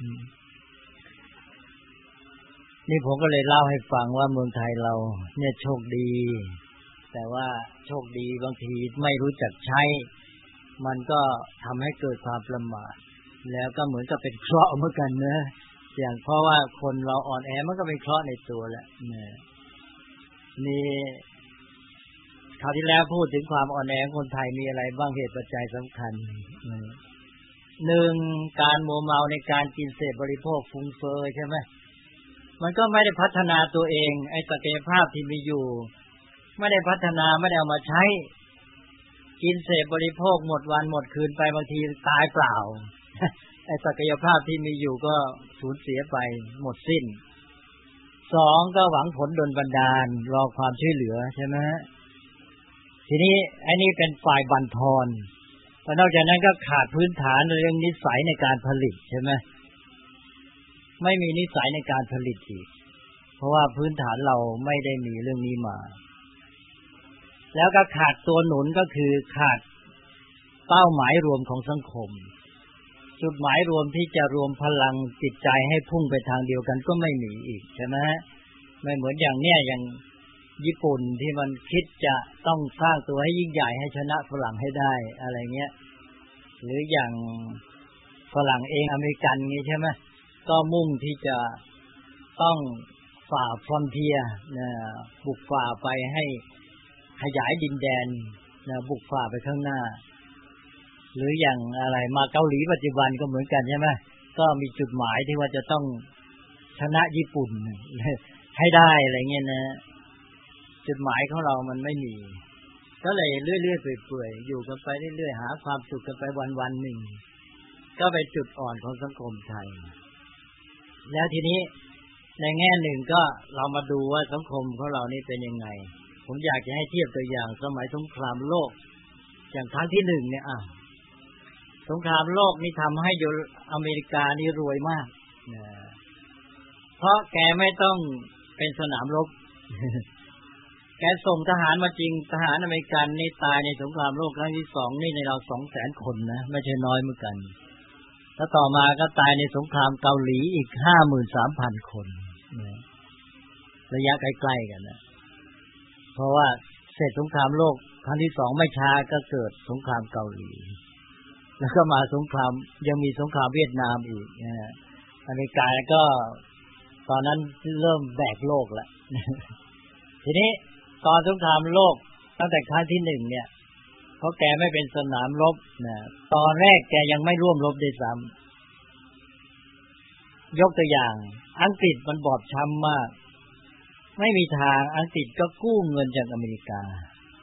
นี่ผมก็เลยเล่าให้ฟังว่าเมืองไทยเราเนี่ยโชคดีแต่ว่าโชคดีบางทีไม่รู้จักใช้มันก็ทำให้เกิดความประมาทแล้วก็เหมือนกับเป็นเคราะห์เหมือนกันนะอย่างเพราะว่าคนเราอ่อนแอมันก็เป็นเคราะห์ในตัวแหละเนี่ยนี่คราวที่แล้วพูดถึงความอ่อนแอของคนไทยมีอะไรบ้างเหตุปัจจัยสำคัญหนึ่งการมัวเมาในการกินเสพบริโภคฟุ้งเฟ้อใช่ไหมมันก็ไม่ได้พัฒนาตัวเองไอ้ศักยภาพที่มีอยู่ไม่ได้พัฒนาไม่ได้เอามาใช้กินเสพบริโภคหมดวันหมดคืนไปบางทีตายเปล่าไอ้ศักยภาพที่มีอยู่ก็สูญเสียไปหมดสิ้นสองก็หวังผลดลบันดาลรอความช่วยเหลือใช่ไหมทีนี้ไอ้นี่เป็นฝ่ายบั่นทอนแต่นอกจากนั้นก็ขาดพื้นฐานเรื่องนิสัยในการผลิตใช่ไหมไม่มีนิสัยในการผลิตอีกเพราะว่าพื้นฐานเราไม่ได้มีเรื่องนี้มาแล้วก็ขาดตัวหนุนก็คือขาดเป้าหมายรวมของสังคมจุดหมายรวมที่จะรวมพลังจิตใจให้พุ่งไปทางเดียวกันก็ไม่มีอีกใช่ไหมไม่เหมือนอย่างเนี้ยอย่างญี่ปุ่นที่มันคิดจะต้องสร้างตัวให้ยิ่งใหญ่ให้ชนะฝรั่งให้ได้อะไรเงี้ยหรืออย่างฝรั่งเองอเมริกันงี้ใช่ไหมก็มุ่งที่จะต้องฝ่าฟรอนเทียร์นะบุกฝ่าไปให้ขยายดินแดนนะบุกฝ่าไปข้างหน้าหรืออย่างอะไรมาเกาหลีปัจจุบันก็เหมือนกันใช่ไหมก็มีจุดหมายที่ว่าจะต้องชนะญี่ปุ่นให้ได้อะไรเงี้ยนะจุดหมายของเรามันไม่มีก็เลยเรื่อยๆเปื่อยๆอยู่กันไปเรื่อยๆหาความสุขกันไปวันๆหนึ่งก็เป็นจุดอ่อนของสังคมไทยแล้วทีนี้ในแง่หนึ่งก็เรามาดูว่าสังคมของเรานี่เป็นยังไงผมอยากจะให้เทียบตัวอย่างสมัยสงครามโลกอย่างครั้งที่หนึ่งเนี่ยอ่ะสงครามโลกนี่ทำให้อเมริกานี่รวยมากนะเพราะแกไม่ต้องเป็นสนามรบแกส่งทหารมาจริงทหารอเมริกันนี่ตายในสงครามโลกครั้งที่สองนี่ในเรา สองแสน คนนะไม่ใช่น้อยเหมือนกันแล้วต่อมาก็ตายในสงครามเกาหลีอีก ห้าหมื่นสามพัน คนนะระยะใกล้ๆกันนะเพราะว่าเสร็จสงครามโลกครั้งที่สองไม่ช้าก็เกิดสงครามเกาหลีแล้วก็มาสงครามยังมีสงครามเวียดนามอีกนะอเมริกาก็ตอนนั้นเริ่มแบกโลกแล้วทีนี้ตอนสงครามโลกตั้งแต่ครั้งที่หนึ่งเนี่ยเพราะแกไม่เป็นสนามรบนะตอนแรกแกยังไม่ร่วมรบด้วยซ้ำยกตัวอย่างอังกฤษมันบอบช้ำมากไม่มีทางอังกฤษก็กู้เงินจากอเมริกา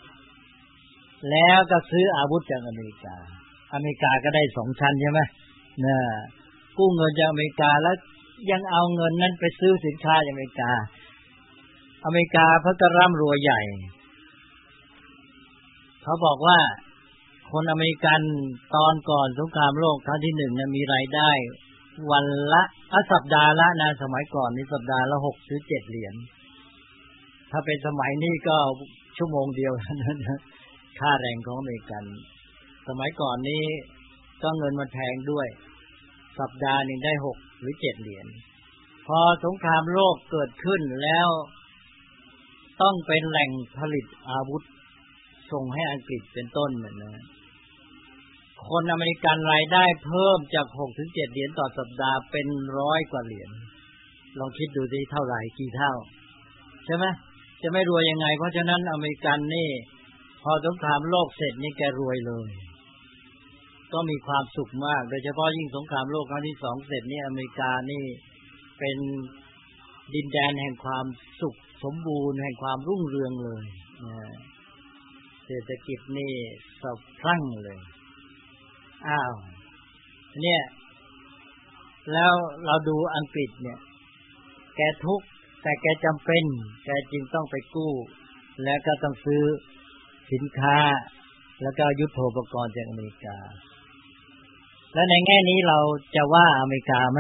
แล้วก็ซื้ออาวุธจากอเมริกาอเมริกาก็ได้สองชั้นใช่ไหมนะกู้เงินจากอเมริกาแล้วยังเอาเงินนั้นไปซื้อสินค้าจากอเมริกาอเมริกาเพิ่งจะร่ำรวยใหญ่เขาบอกว่าคนอเมริกันตอนก่อนสงครามโลกครั้งที่หนึ่งเนี่ยมีรายได้วันละสัปดาห์ละนะสมัยก่อนนี่สัปดาห์ละหกหรือเจ็ดเหรียญถ้าเป็นสมัยนี้ก็ชั่วโมงเดียวนะค่าแรงของอเมริกันสมัยก่อนนี้ก็เงินมันแพงด้วยสัปดาห์นึงได้หกหรือเจ็ดเหรียญพอสงครามโลกเกิดขึ้นแล้วต้องเป็นแหล่งผลิตอาวุธส่งให้อังกฤษเป็นต้นเหมือนนะคนอเมริกันรายได้เพิ่มจากหกถึงเจ็ดเหรียญต่อสัปดาห์เป็นร้อยกว่าเหรียญลองคิดดูสิเท่าไหร่กี่เท่าใช่ไหมจะไม่รวยยังไงเพราะฉะนั้นอเมริกันนี่พอสงครามโลกเสร็จนี่แกรวยเลยก็มีความสุขมากโดยเฉพาะยิ่งสงครามโลกครั้งที่สองเสร็จนี่อเมริกานี่เป็นดินแดนแห่งความสุขสมบูรณ์แห่งความรุ่งเรืองเลยเศรษฐกิจนี่สะพรั่งเลยอ้าวเนี่ยแล้วเราดูอังกฤษเนี่ยแกทุกข์แต่แกจำเป็นแกจึงต้องไปกู้แล้วก็ต้องซื้อสินค้าแล้วก็ยุทโธปกรณ์จากอเมริกาแล้วในแง่นี้เราจะว่าอเมริกาไหม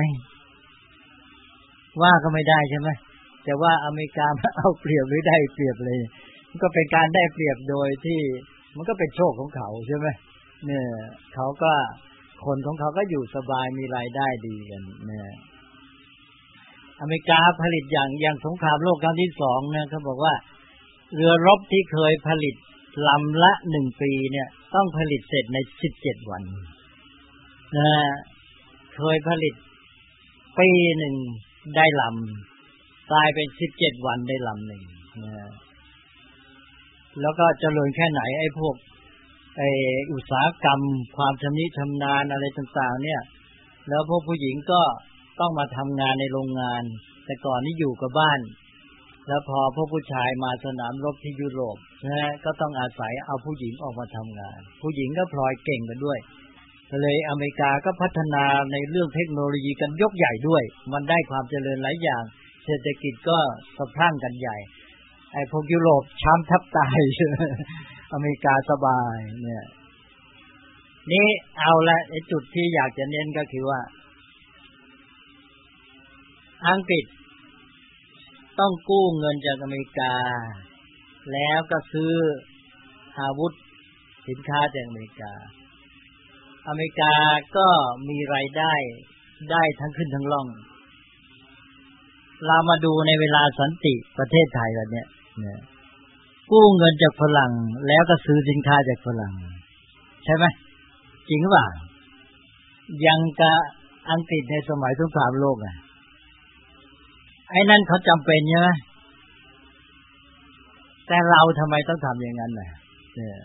ว่าก็ไม่ได้ใช่ไหมแต่ว่าอเมริกามาเอาเปรียบหรือได้เปรียบเลยมันก็เป็นการได้เปรียบโดยที่มันก็เป็นโชคของเขาใช่ไหมเนี่ยเขาก็คนของเขาก็อยู่สบายมีรายได้ดีกันเนี่ยอเมริกาผลิตอย่างอย่างสงครามโลกครั้งที่สองเนี่ยเขาบอกว่าเรือรบที่เคยผลิตลำละหนึ่งปีเนี่ยต้องผลิตเสร็จในสิบเจ็ดวันนะเคยผลิตปีหนึ่งได้ลำกลายเป็นสิบเจ็ดวันได้ลำหนึ่งนะแล้วก็เจริญแค่ไหนไอ้พวกไอ้อุตสาหกรรมความชำนิชำนาญอะไรต่างๆเนี่ยแล้วพวกผู้หญิงก็ต้องมาทำงานในโรงงานแต่ก่อนนี่อยู่กับบ้านแล้วพอพวกผู้ชายมาสนามรบที่ยุโรปนะก็ต้องอาศัยเอาผู้หญิงออกมาทำงานผู้หญิงก็พลอยเก่งกันด้วยเลยอเมริกาก็พัฒนาในเรื่องเทคโนโลยีกันยกใหญ่ด้วยมันได้ความเจริญหลายอย่างเศรษฐกิจก็สะพรั่งกันใหญ่ไอ้พวกยุโรปช้ำทับตายอเมริกาสบายเนี่ยนี่เอาละไอ้จุดที่อยากจะเน้นก็คือว่าอังกฤษต้องกู้เงินจากอเมริกาแล้วก็ซื้ออาวุธสินค้าจากอเมริกาอเมริกาก็มีรายได้ได้ทั้งขึ้นทั้งล่องเรามาดูในเวลาสันติประเทศไทยแบบนี้เนี่ยกู้เงินจากฝรั่งแล้วก็ซื้อสินค้าจากฝรั่งใช่ไหมจริงหรือเปล่ายังกับอังกฤษในสมัยสงครามโลกอ่ะไอ้นั่นเขาจำเป็นใช่ไหมแต่เราทำไมต้องทำอย่างนั้นล่ะเนี่ย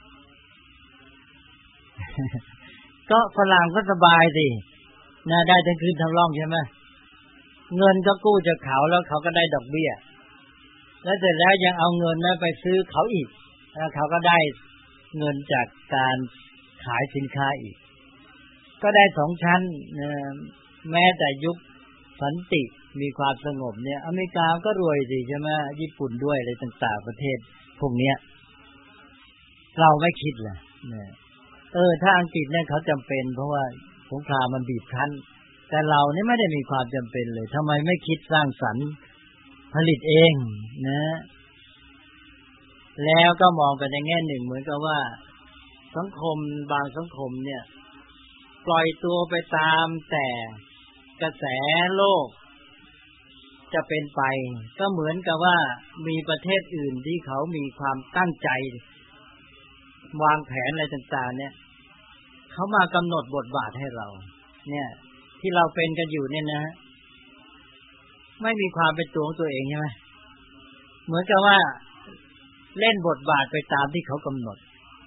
ก็ฝรั่งก็สบายสินะได้ทั้งคืนทั้งร่องใช่ไหมเงินก็กู้จากเขาแล้วเขาก็ได้ดอกเบี้ยแล้วเสร็จแล้วยังเอาเงินนั้นไปซื้อเขาอีกแล้วเขาก็ได้เงินจากการขายสินค้าอีกก็ได้สองชั้นแม้แต่ยุคสันติมีความสงบเนี่ยอเมริกาก็รวยสิใช่ไหมญี่ปุ่นด้วยอะไรต่างๆประเทศพวกเนี้ยเราไม่คิดเลยเนี่ยเออถ้าอังกฤษเนี่ยเขาจำเป็นเพราะว่าสงครามมันบีบคั้นแต่เราเนี่ยไม่ได้มีความจำเป็นเลยทำไมไม่คิดสร้างสรรค์ผลิตเองนะแล้วก็มองไปในแง่หนึ่งเหมือนกับว่าสังคมบางสังคมเนี่ยปล่อยตัวไปตามแต่กระแสโลกจะเป็นไปก็เหมือนกับว่ามีประเทศอื่นที่เขามีความตั้งใจวางแผนอะไรต่างๆเนี่ยเขามากำหนดบทบาทให้เราเนี่ยที่เราเป็นกันอยู่เนี่ยนะไม่มีความเป็นตัวของตัวเองใช่ไหมเหมือนกับว่าเล่นบทบาทไปตามที่เขากำหนด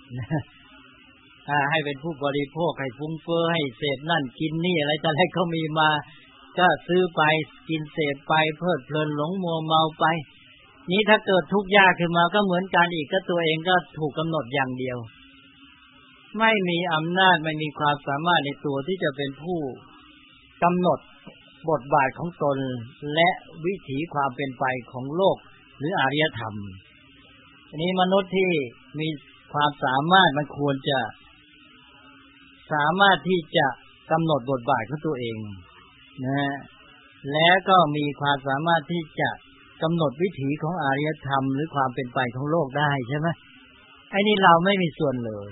ให้เป็นผู้บริโภคให้ฟุ้งเฟ้อให้เสพนั่นกินนี่อะไรแต่อะไรเขามีมาก็ซื้อไปกินเสพไปเพลิดเพลินหลงมัวเมาไปนี้ถ้าเกิดทุกข์ยากขึ้นมาก็เหมือนกันอีกก็ตัวเองก็ถูกกำหนดอย่างเดียวไม่มีอำนาจไม่มีความสามารถในตัวที่จะเป็นผู้กำหนดบทบาทของตนและวิถีความเป็นไปของโลกหรืออารยธรรมอันนี้มนุษย์ที่มีความสามารถมันควรจะสามารถที่จะกำหนดบทบาทของตัวเองนะและก็มีความสามารถที่จะกำหนดวิถีของอารยธรรมหรือความเป็นไปของโลกได้ใช่ไหมไอ้นี่เราไม่มีส่วนเลย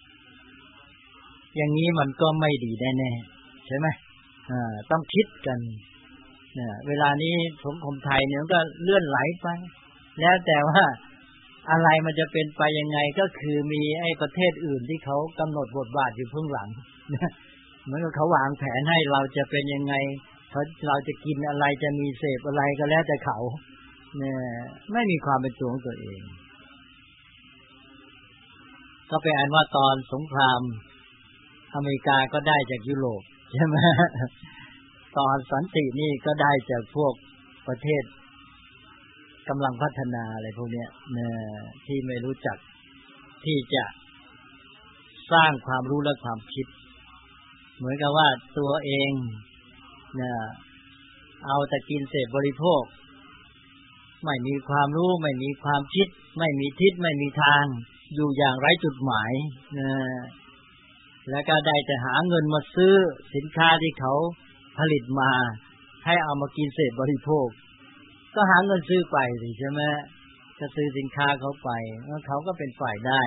อย่างนี้มันก็ไม่ดีแน่ๆใช่ไหมอ่าต้องคิดกันเนี่ยเวลานี้สังคมไทยเนี่ยก็เลื่อนไหลไปแล้วแต่ว่าอะไรมันจะเป็นไปยังไงก็คือมีไอ้ประเทศอื่นที่เขากำหนดบทบาทอยู่เบื้องหลังเหมือนกับเขาวางแผนให้เราจะเป็นยังไงเราจะกินอะไรจะมีเสพอะไรก็แล้วแต่เขาเนี่ยไม่มีความเป็นตัวของตัวเองก็เป็นอันว่าตอนสงครามอเมริกาก็ได้จากยุโรปใช่ไหมตอนสันตินี่ก็ได้จากพวกประเทศกำลังพัฒนาอะไรพวกนี้เนี่ยที่ไม่รู้จักที่จะสร้างความรู้และความคิดเหมือนกับว่าตัวเองเนี่ยเอาแต่กินเสพบริโภคไม่มีความรู้ไม่มีความคิดไม่มีทิศไม่มีทางอยู่อย่างไร้จุดหมายนะแล้วก็ได้แต่หาเงินมาซื้อสินค้าที่เขาผลิตมาให้เอามากินเสพบริโภคก็หาเงินซื้อไปสิใช่ไหมก็ซื้อสินค้าเขาไปแล้วเขาก็เป็นฝ่ายได้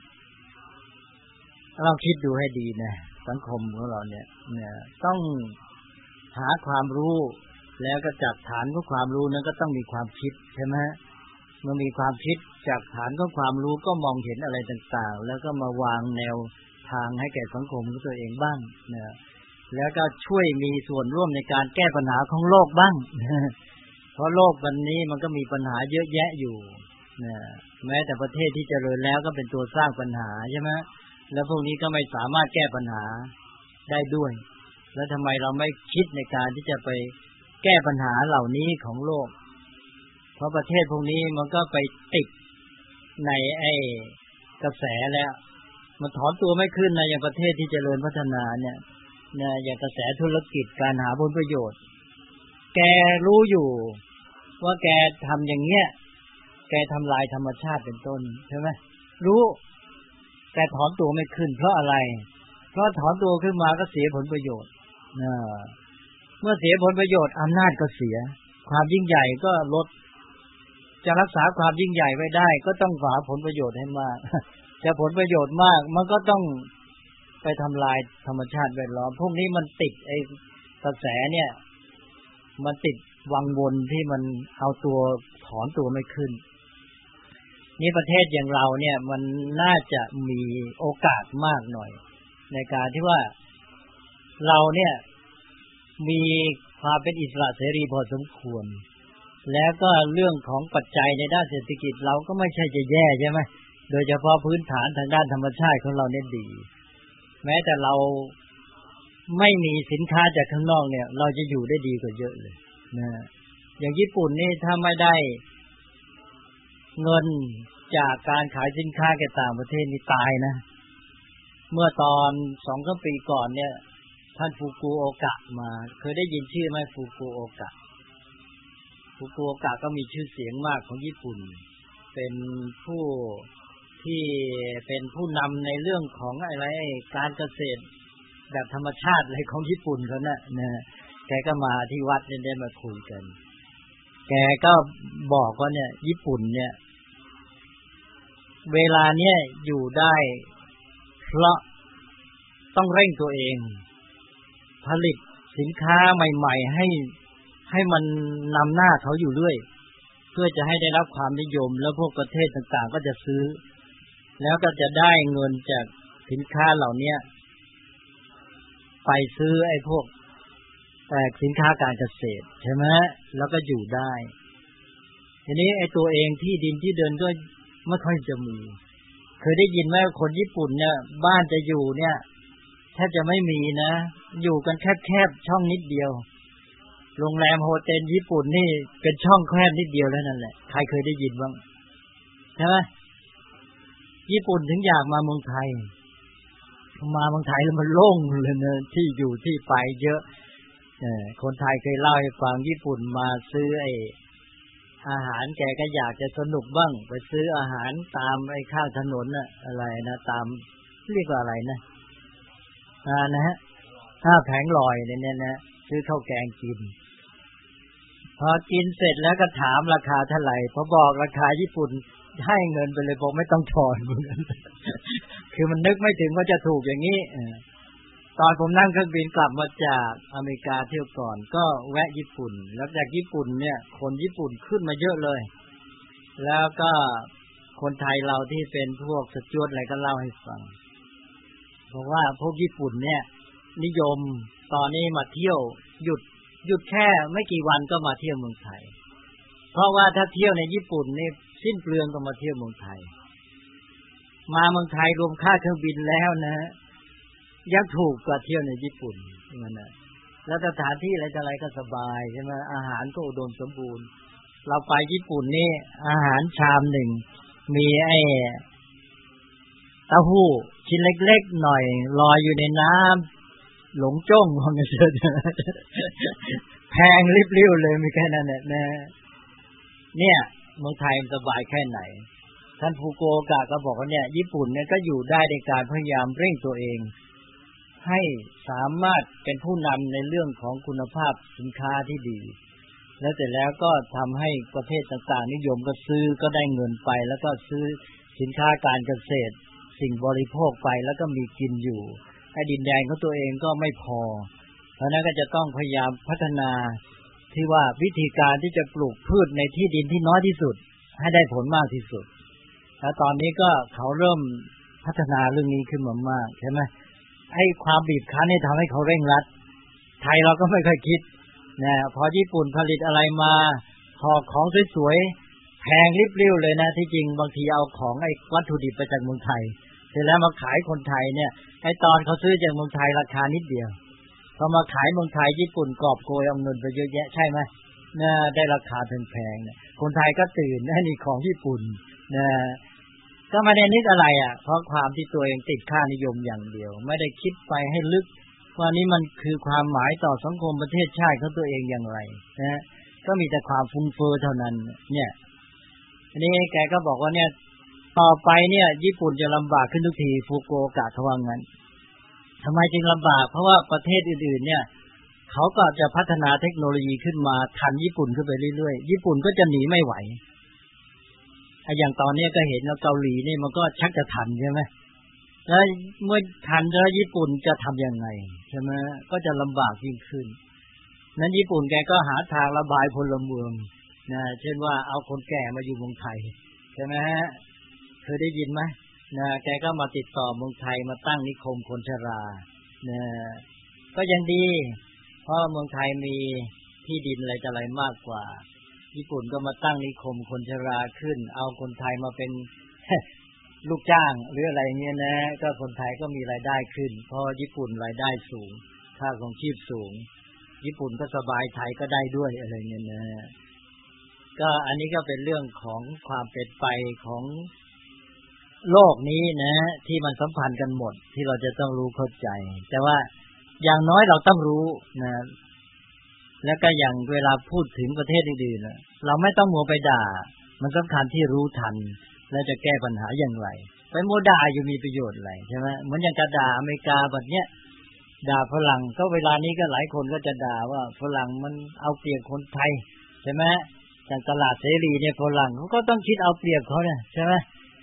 เราคิดดูให้ดีนะสังคมของเราเนี่ยเนี่ยต้องหาความรู้แล้วก็จากฐานของความรู้นั้นก็ต้องมีความคิดใช่ไหมเมื่อมีความคิดจากฐานของความรู้ก็มองเห็นอะไรต่างๆแล้วก็มาวางแนวทางให้แก่สังคมของตัวเองบ้างเนี่ยแล้วก็ช่วยมีส่วนร่วมในการแก้ปัญหาของโลกบ้างเพราะโลกวันนี้มันก็มีปัญหาเยอะแยะอยู่เนี่ยแม้แต่ประเทศที่เจริญแล้วก็เป็นตัวสร้างปัญหาใช่ไหมแล้วพวกนี้ก็ไม่สามารถแก้ปัญหาได้ด้วยแล้วทำไมเราไม่คิดในการที่จะไปแก้ปัญหาเหล่านี้ของโลกเพราะประเทศพวกนี้มันก็ไปติดในไอ้กระแสแล้วมันถอนตัวไม่ขึ้นนะอย่างประเทศที่เจริญพัฒนาเนี่ยนะอย่างกระแสธุรกิจการหาผลประโยชน์แกรู้อยู่ว่าแกทำอย่างเงี้ยแกทำลายธรรมชาติเป็นต้นใช่ไหมรู้แต่ถอนตัวไม่ขึ้นเพราะอะไรเพราะถอนตัวขึ้นมาก็เสียผลประโยชน์นะเมื่อเสียผลประโยชน์อำนาจก็เสียความยิ่งใหญ่ก็ลดจะรักษาความยิ่งใหญ่ไว้ได้ก็ต้องหาผลประโยชน์ให้มากจะผลประโยชน์มากมันก็ต้องไปทำลายธรรมชาติแวดล้อมพวกนี้มันติดไอ้กระแสเนี่ยมันติดวังวนที่มันเอาตัวถอนตัวไม่ขึ้นนี่ประเทศอย่างเราเนี่ยมันน่าจะมีโอกาสมากหน่อยในการที่ว่าเราเนี่ยมีความเป็นอิสระเสรีพอสมควรแล้วก็เรื่องของปัจจัยในด้านเศรษฐกิจเราก็ไม่ใช่จะแย่ใช่ไหมโดยเฉพาะพื้นฐานทางด้านธรรมชาติของเราเนี่ยดีแม้แต่เราไม่มีสินค้าจากข้างนอกเนี่ยเราจะอยู่ได้ดีกว่าเยอะเลยนะอย่างญี่ปุ่นนี่ถ้าไม่ได้เงินจากการขายสินค้าแก่ต่างประเทศนี่ตายนะเมื่อตอนสองสามปีก่อนเนี่ยท่านฟุกุโอกะมาเคยได้ยินชื่อไหมฟุกุโอกะฟุกุโอกะก็มีชื่อเสียงมากของญี่ปุ่นเป็นผู้ที่เป็นผู้นำในเรื่องของอะไรการเกษตรแบบธรรมชาติอะไรของญี่ปุ่นเขาเนี่ยนะแกก็มาที่วัดเนี่ยได้มาคุยกันแกก็บอกว่าเนี่ยญี่ปุ่นเนี่ยเวลาเนี้ยอยู่ได้เพราะต้องเร่งตัวเองผลิตสินค้าใหม่ๆให้ให้มันนำหน้าเขาอยู่เรื่อยเพื่อจะให้ได้รับความนิยมแล้วพวกประเทศต่างๆก็จะซื้อแล้วก็จะได้เงินจากสินค้าเหล่านี้ไปซื้อไอ้พวกแต่สินค้าการเกษตรใช่ไหมแล้วก็อยู่ได้ทีนี้ไอ้ตัวเองที่ดินที่เดินก็ไม่ค่อยจะมีเคยได้ยินไหมคนญี่ปุ่นเนี่ยบ้านจะอยู่เนี่ยแทบจะไม่มีนะอยู่กันแคบๆช่องนิดเดียวโรงแรมโฮเทลญี่ปุ่นนี่เป็นช่องแคบนิดเดียวแล้วนั่นแหละใครเคยได้ยินบ้างใช่ไหมญี่ปุ่นถึงอยากมาเมืองไทยมาเมืองไทยแล้วมันโล่งเลยนะที่อยู่ที่ไปเยอะเออคนไทยเคยเล่าให้ฟังญี่ปุ่นมาซื้อไอ้อาหารแกก็อยากจะสนุกบ้างไปซื้ออาหารตามไอ้ข้างถนนน่ะอะไรนะตามเรียกว่าอะไรนะอ่านะฮะถ้าแผงลอยเนี่ยนะซื้อข้าวแกงกินพอกินเสร็จแล้วก็ถามราคาเท่าไหร่พอบอกราคาญี่ปุ่นให้เงินไปเลยบอกไม่ต้องทอนคือมันนึกไม่ถึงว่าจะถูกอย่างนี้ตอนผมนั่งเครื่องบินกลับมาจากอเมริกาเที่ยวก่อนก็แวะญี่ปุ่นแล้วจากญี่ปุ่นเนี่ยคนญี่ปุ่นขึ้นมาเยอะเลยแล้วก็คนไทยเราที่เป็นพวกสจ๊วตอะไรก็เล่าให้ฟังเพราะว่าพวกญี่ปุ่นเนี่ยนิยมตอนนี้มาเที่ยวหยุดหยุดแค่ไม่กี่วันก็มาเที่ยวเมืองไทยเพราะว่าถ้าเที่ยวในญี่ปุ่นนี่สิ้นเปลืองก็มาเที่ยวเมืองไทยมาเมืองไทยรวมค่าเครื่องบินแล้วนะยังถูกกว่าเที่ยวในญี่ปุ่นนั่นแหละแล้วสถานที่อะไรอะไรก็สบายใช่ไหมอาหารก็อุดมสมบูรณ์เราไปญี่ปุ่นนี่อาหารชามหนึ่งมีไอ้เต้าหู้ชิ้นเล็กๆหน่อยลอยอยู่ในน้ำหลงจ้องมองกันเฉยแพงริบลิ่วเลยมีแค่นั้นแหละนะเนี่ยเมืองไทยมันสบายแค่ไหนท่านฟูโกโอกะก็บอกว่าเนี่ยญี่ปุ่นเนี่ยก็อยู่ได้ในการพยายามเร่งตัวเองให้สามารถเป็นผู้นำในเรื่องของคุณภาพสินค้าที่ดีแล้วเสร็จแล้วก็ทำให้ประเทศต่างๆนิยมก็ซื้อก็ได้เงินไปแล้วก็ซื้อสินค้าการเกษตรสิ่งบริโภคไปแล้วก็มีกินอยู่ไอ้ดินแดนของตัวเองก็ไม่พอเพราะนั้นก็จะต้องพยายามพัฒนาที่ว่าวิธีการที่จะปลูกพืชในที่ดินที่น้อยที่สุดให้ได้ผลมากที่สุดแล้วตอนนี้ก็เขาเริ่มพัฒนาเรื่องนี้ขึ้นมามากใช่ไหมไอ้ความบีบคั้นนี่ทำให้เขาเร่งรัดไทยเราก็ไม่ค่อยคิดนะพอญี่ปุ่นผลิตอะไรมาพอของสวยๆแพงริบลิ่วเลยนะที่จริงบางทีเอาของไอ้วัตถุดิบมาจากเมืองไทยเสร็จแล้วมาขายคนไทยเนี่ยไอ้ตอนเขาซื้อจากเมืองไทยราคานิดเดียวพอมาขายเมืองไทยญี่ปุ่นกอบโกยเอาเงินไปเยอะแยะใช่ไหมนะได้ราคาแพงๆเนี่ยคนไทยก็ตื่นนะนี่ของญี่ปุ่นนะก็ไม่ได้นึกอะไรอ่ะเพราะความที่ตัวเองติดค่านิยมอย่างเดียวไม่ได้คิดไปให้ลึกว่านี่มันคือความหมายต่อสังคมประเทศชาติของตัวเองอย่างไรนะก็มีแต่ความฟุ้งเฟ้อเท่านั้นเนี่ยอันนี้แกก็บอกว่าเนี่ยต่อไปเนี่ยญี่ปุ่นจะลำบากขึ้นทุกทีฟุกุโอกะเขาว่างั้นทำไมจึงลำบากเพราะว่าประเทศอื่นๆเนี่ยเขาก็จะพัฒนาเทคโนโลยีขึ้นมาทันญี่ปุ่นขึ้นไปเรื่อยๆญี่ปุ่นก็จะหนีไม่ไหวอย่างตอนนี้ก็เห็นว่าเกาหลีนี่มันก็ชักจะทันใช่ไหมแล้วเมื่อทันแล้วญี่ปุ่นจะทำยังไงใช่ไหมก็จะลำบากยิ่งขึ้นนั้นญี่ปุ่นแกก็หาทางระบายพลเมืองนะเช่นว่าเอาคนแก่มาอยู่เมืองไทยใช่ไหมฮะเคยได้ยินไหมนะแกก็มาติดต่อเมืองไทยมาตั้งนิคมคนชรานะก็ยังดีเพราะเมืองไทยมีที่ดินอะไรจะอะไรมากกว่าญี่ปุ่นก็มาตั้งนิคมคนชราขึ้นเอาคนไทยมาเป็น ลูกจ้างหรืออะไรเงี้ยนะก็คนไทยก็มีรายได้ขึ้นเพราะญี่ปุ่นรายได้สูงค่าครองชีพสูงญี่ปุ่นก็สบายไทยก็ได้ด้วยอะไรเงี้ยนะก็อันนี้ก็เป็นเรื่องของความเป็นไปของโลกนี้นะที่มันสัมพันธ์กันหมดที่เราจะต้องรู้เข้าใจแต่ว่าอย่างน้อยเราต้องรู้นะแล้วก็อย่างเวลาพูดถึงประเทศอื่นๆเราไม่ต้องมัวไปด่ามันสำคัญที่รู้ทันแล้วจะแก้ปัญหาอย่างไรไปมัวด่าอยู่มีประโยชน์อะไรใช่ไหมเหมือนอย่างกระด่าอเมริกาแบบเนี้ยด่าฝรั่งก็เวลานี้ก็หลายคนก็จะด่าว่าฝรั่งมันเอาเปรียบคนไทยใช่ไหมจากตลาดเสรีเนี่ยฝรั่งเขาก็ต้องคิดเอาเปรียบเขาเนี่ยใช่ไหม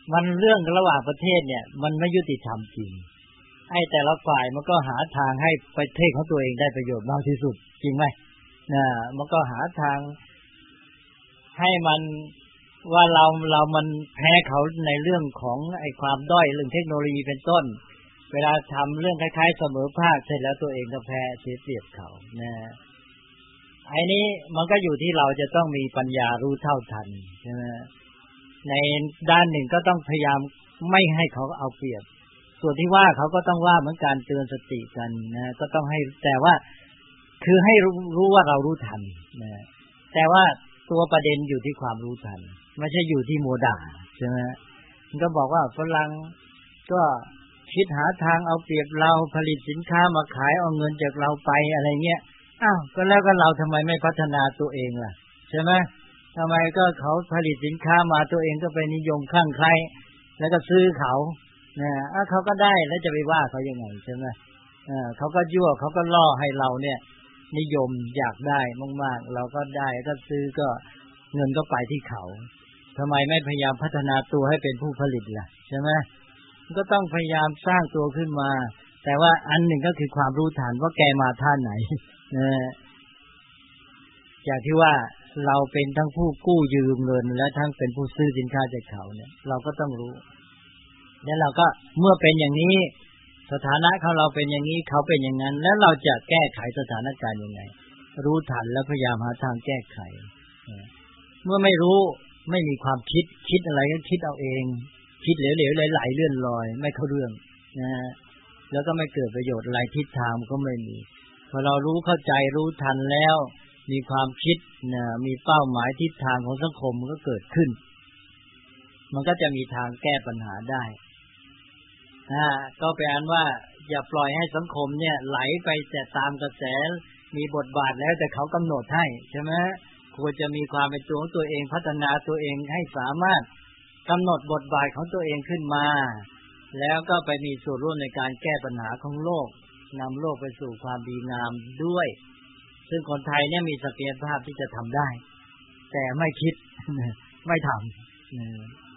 มันเรื่องระหว่างประเทศเนี่ยมันไม่ยุติธรรมจริงไอ้แต่ละฝ่ายมันก็หาทางให้ประเทศของตัวเองได้ประโยชน์มากที่สุดจริงไหมนะมันก็หาทางให้มันว่าเราเรามันแพ้เขาในเรื่องของไอ้ความด้อยเรื่องเทคโนโลยีเป็นต้นเวลาทำเรื่องคล้ายๆเสมอภาคเสร็จแล้วตัวเองก็แพ้เสียเปรียบเขานะไอ้นี้มันก็อยู่ที่เราจะต้องมีปัญญารู้เท่าทันใช่ไหมในด้านหนึ่งก็ต้องพยายามไม่ให้เขาเอาเปรียบส่วนที่ว่าเขาก็ต้องว่าเหมือนการเตือนสติกันนะก็ต้องให้แต่ว่าคือให้รู้รู้ว่าเรารู้ทันนะแต่ว่าตัวประเด็นอยู่ที่ความรู้ทันไม่ใช่อยู่ที่โมด่าใช่ไหมมันก็บอกว่าฝรั่งก็คิดหาทางเอาเปรียบเราผลิตสินค้ามาขายเอาเงินจากเราไปอะไรเงี้ยอ้าวก็แล้วก็เราทำไมไม่พัฒนาตัวเองล่ะใช่ไหมทำไมก็เขาผลิตสินค้ามาตัวเองก็ไปนิยมคลั่งไคล้แล้วก็ซื้อเขาเนี่ยอ้าวเขาก็ได้แล้วจะไปว่าเขายังไงใช่ไหมเออเขาก็ยั่วเขาก็ล่อให้เราเนี่ยนิยมอยากได้มากๆเราก็ได้ก็ซื้อก็เงินก็ไปที่เขาทำไมไม่พยายามพัฒนาตัวให้เป็นผู้ผลิตล่ะใช่ไหมก็ต้องพยายามสร้างตัวขึ้นมาแต่ว่าอันหนึ่งก็คือความรู้ทันว่าแกมาท่าไหนนะจากที่ว่าเราเป็นทั้งผู้กู้ยืมเงินและทั้งเป็นผู้ซื้อสินค้าจากเขาเนี่ยเราก็ต้องรู้แล้วเราก็เมื่อเป็นอย่างนี้สถานะของเราเป็นอย่างนี้เขาเป็นอย่างนั้นแล้วเราจะแก้ไขสถานการณ์ยังไงรู้ทันแล้วพยายามหาทางแก้ไขเมื่อไม่รู้ไม่มีความคิดคิดอะไรก็คิดเอาเองคิดเหลวๆไหลๆเลื่อนลอยไม่เข้าเรื่องนะแล้วก็ไม่เกิดประโยชน์อะไรทิศทางก็ไม่มีพอเรารู้เข้าใจรู้ทันแล้วมีความคิดนะมีเป้าหมายทิศทางของสังคมก็เกิดขึ้นมันก็จะมีทางแก้ปัญหาได้อ่าก็แปลว่าอย่าปล่อยให้สังคมเนี่ยไหลไปแต่ตามกระแสมีบทบาทแล้วแต่เขากำหนดให้ใช่ไหมควรจะมีความเป็นตัวของตัวเองพัฒนาตัวเองให้สามารถกำหนดบทบาทของตัวเองขึ้นมาแล้วก็ไปมีส่วนร่วมในการแก้ปัญหาของโลกนำโลกไปสู่ความดีงามด้วยซึ่งคนไทยเนี่ยมีศักยภาพที่จะทำได้แต่ไม่คิดไม่ทำ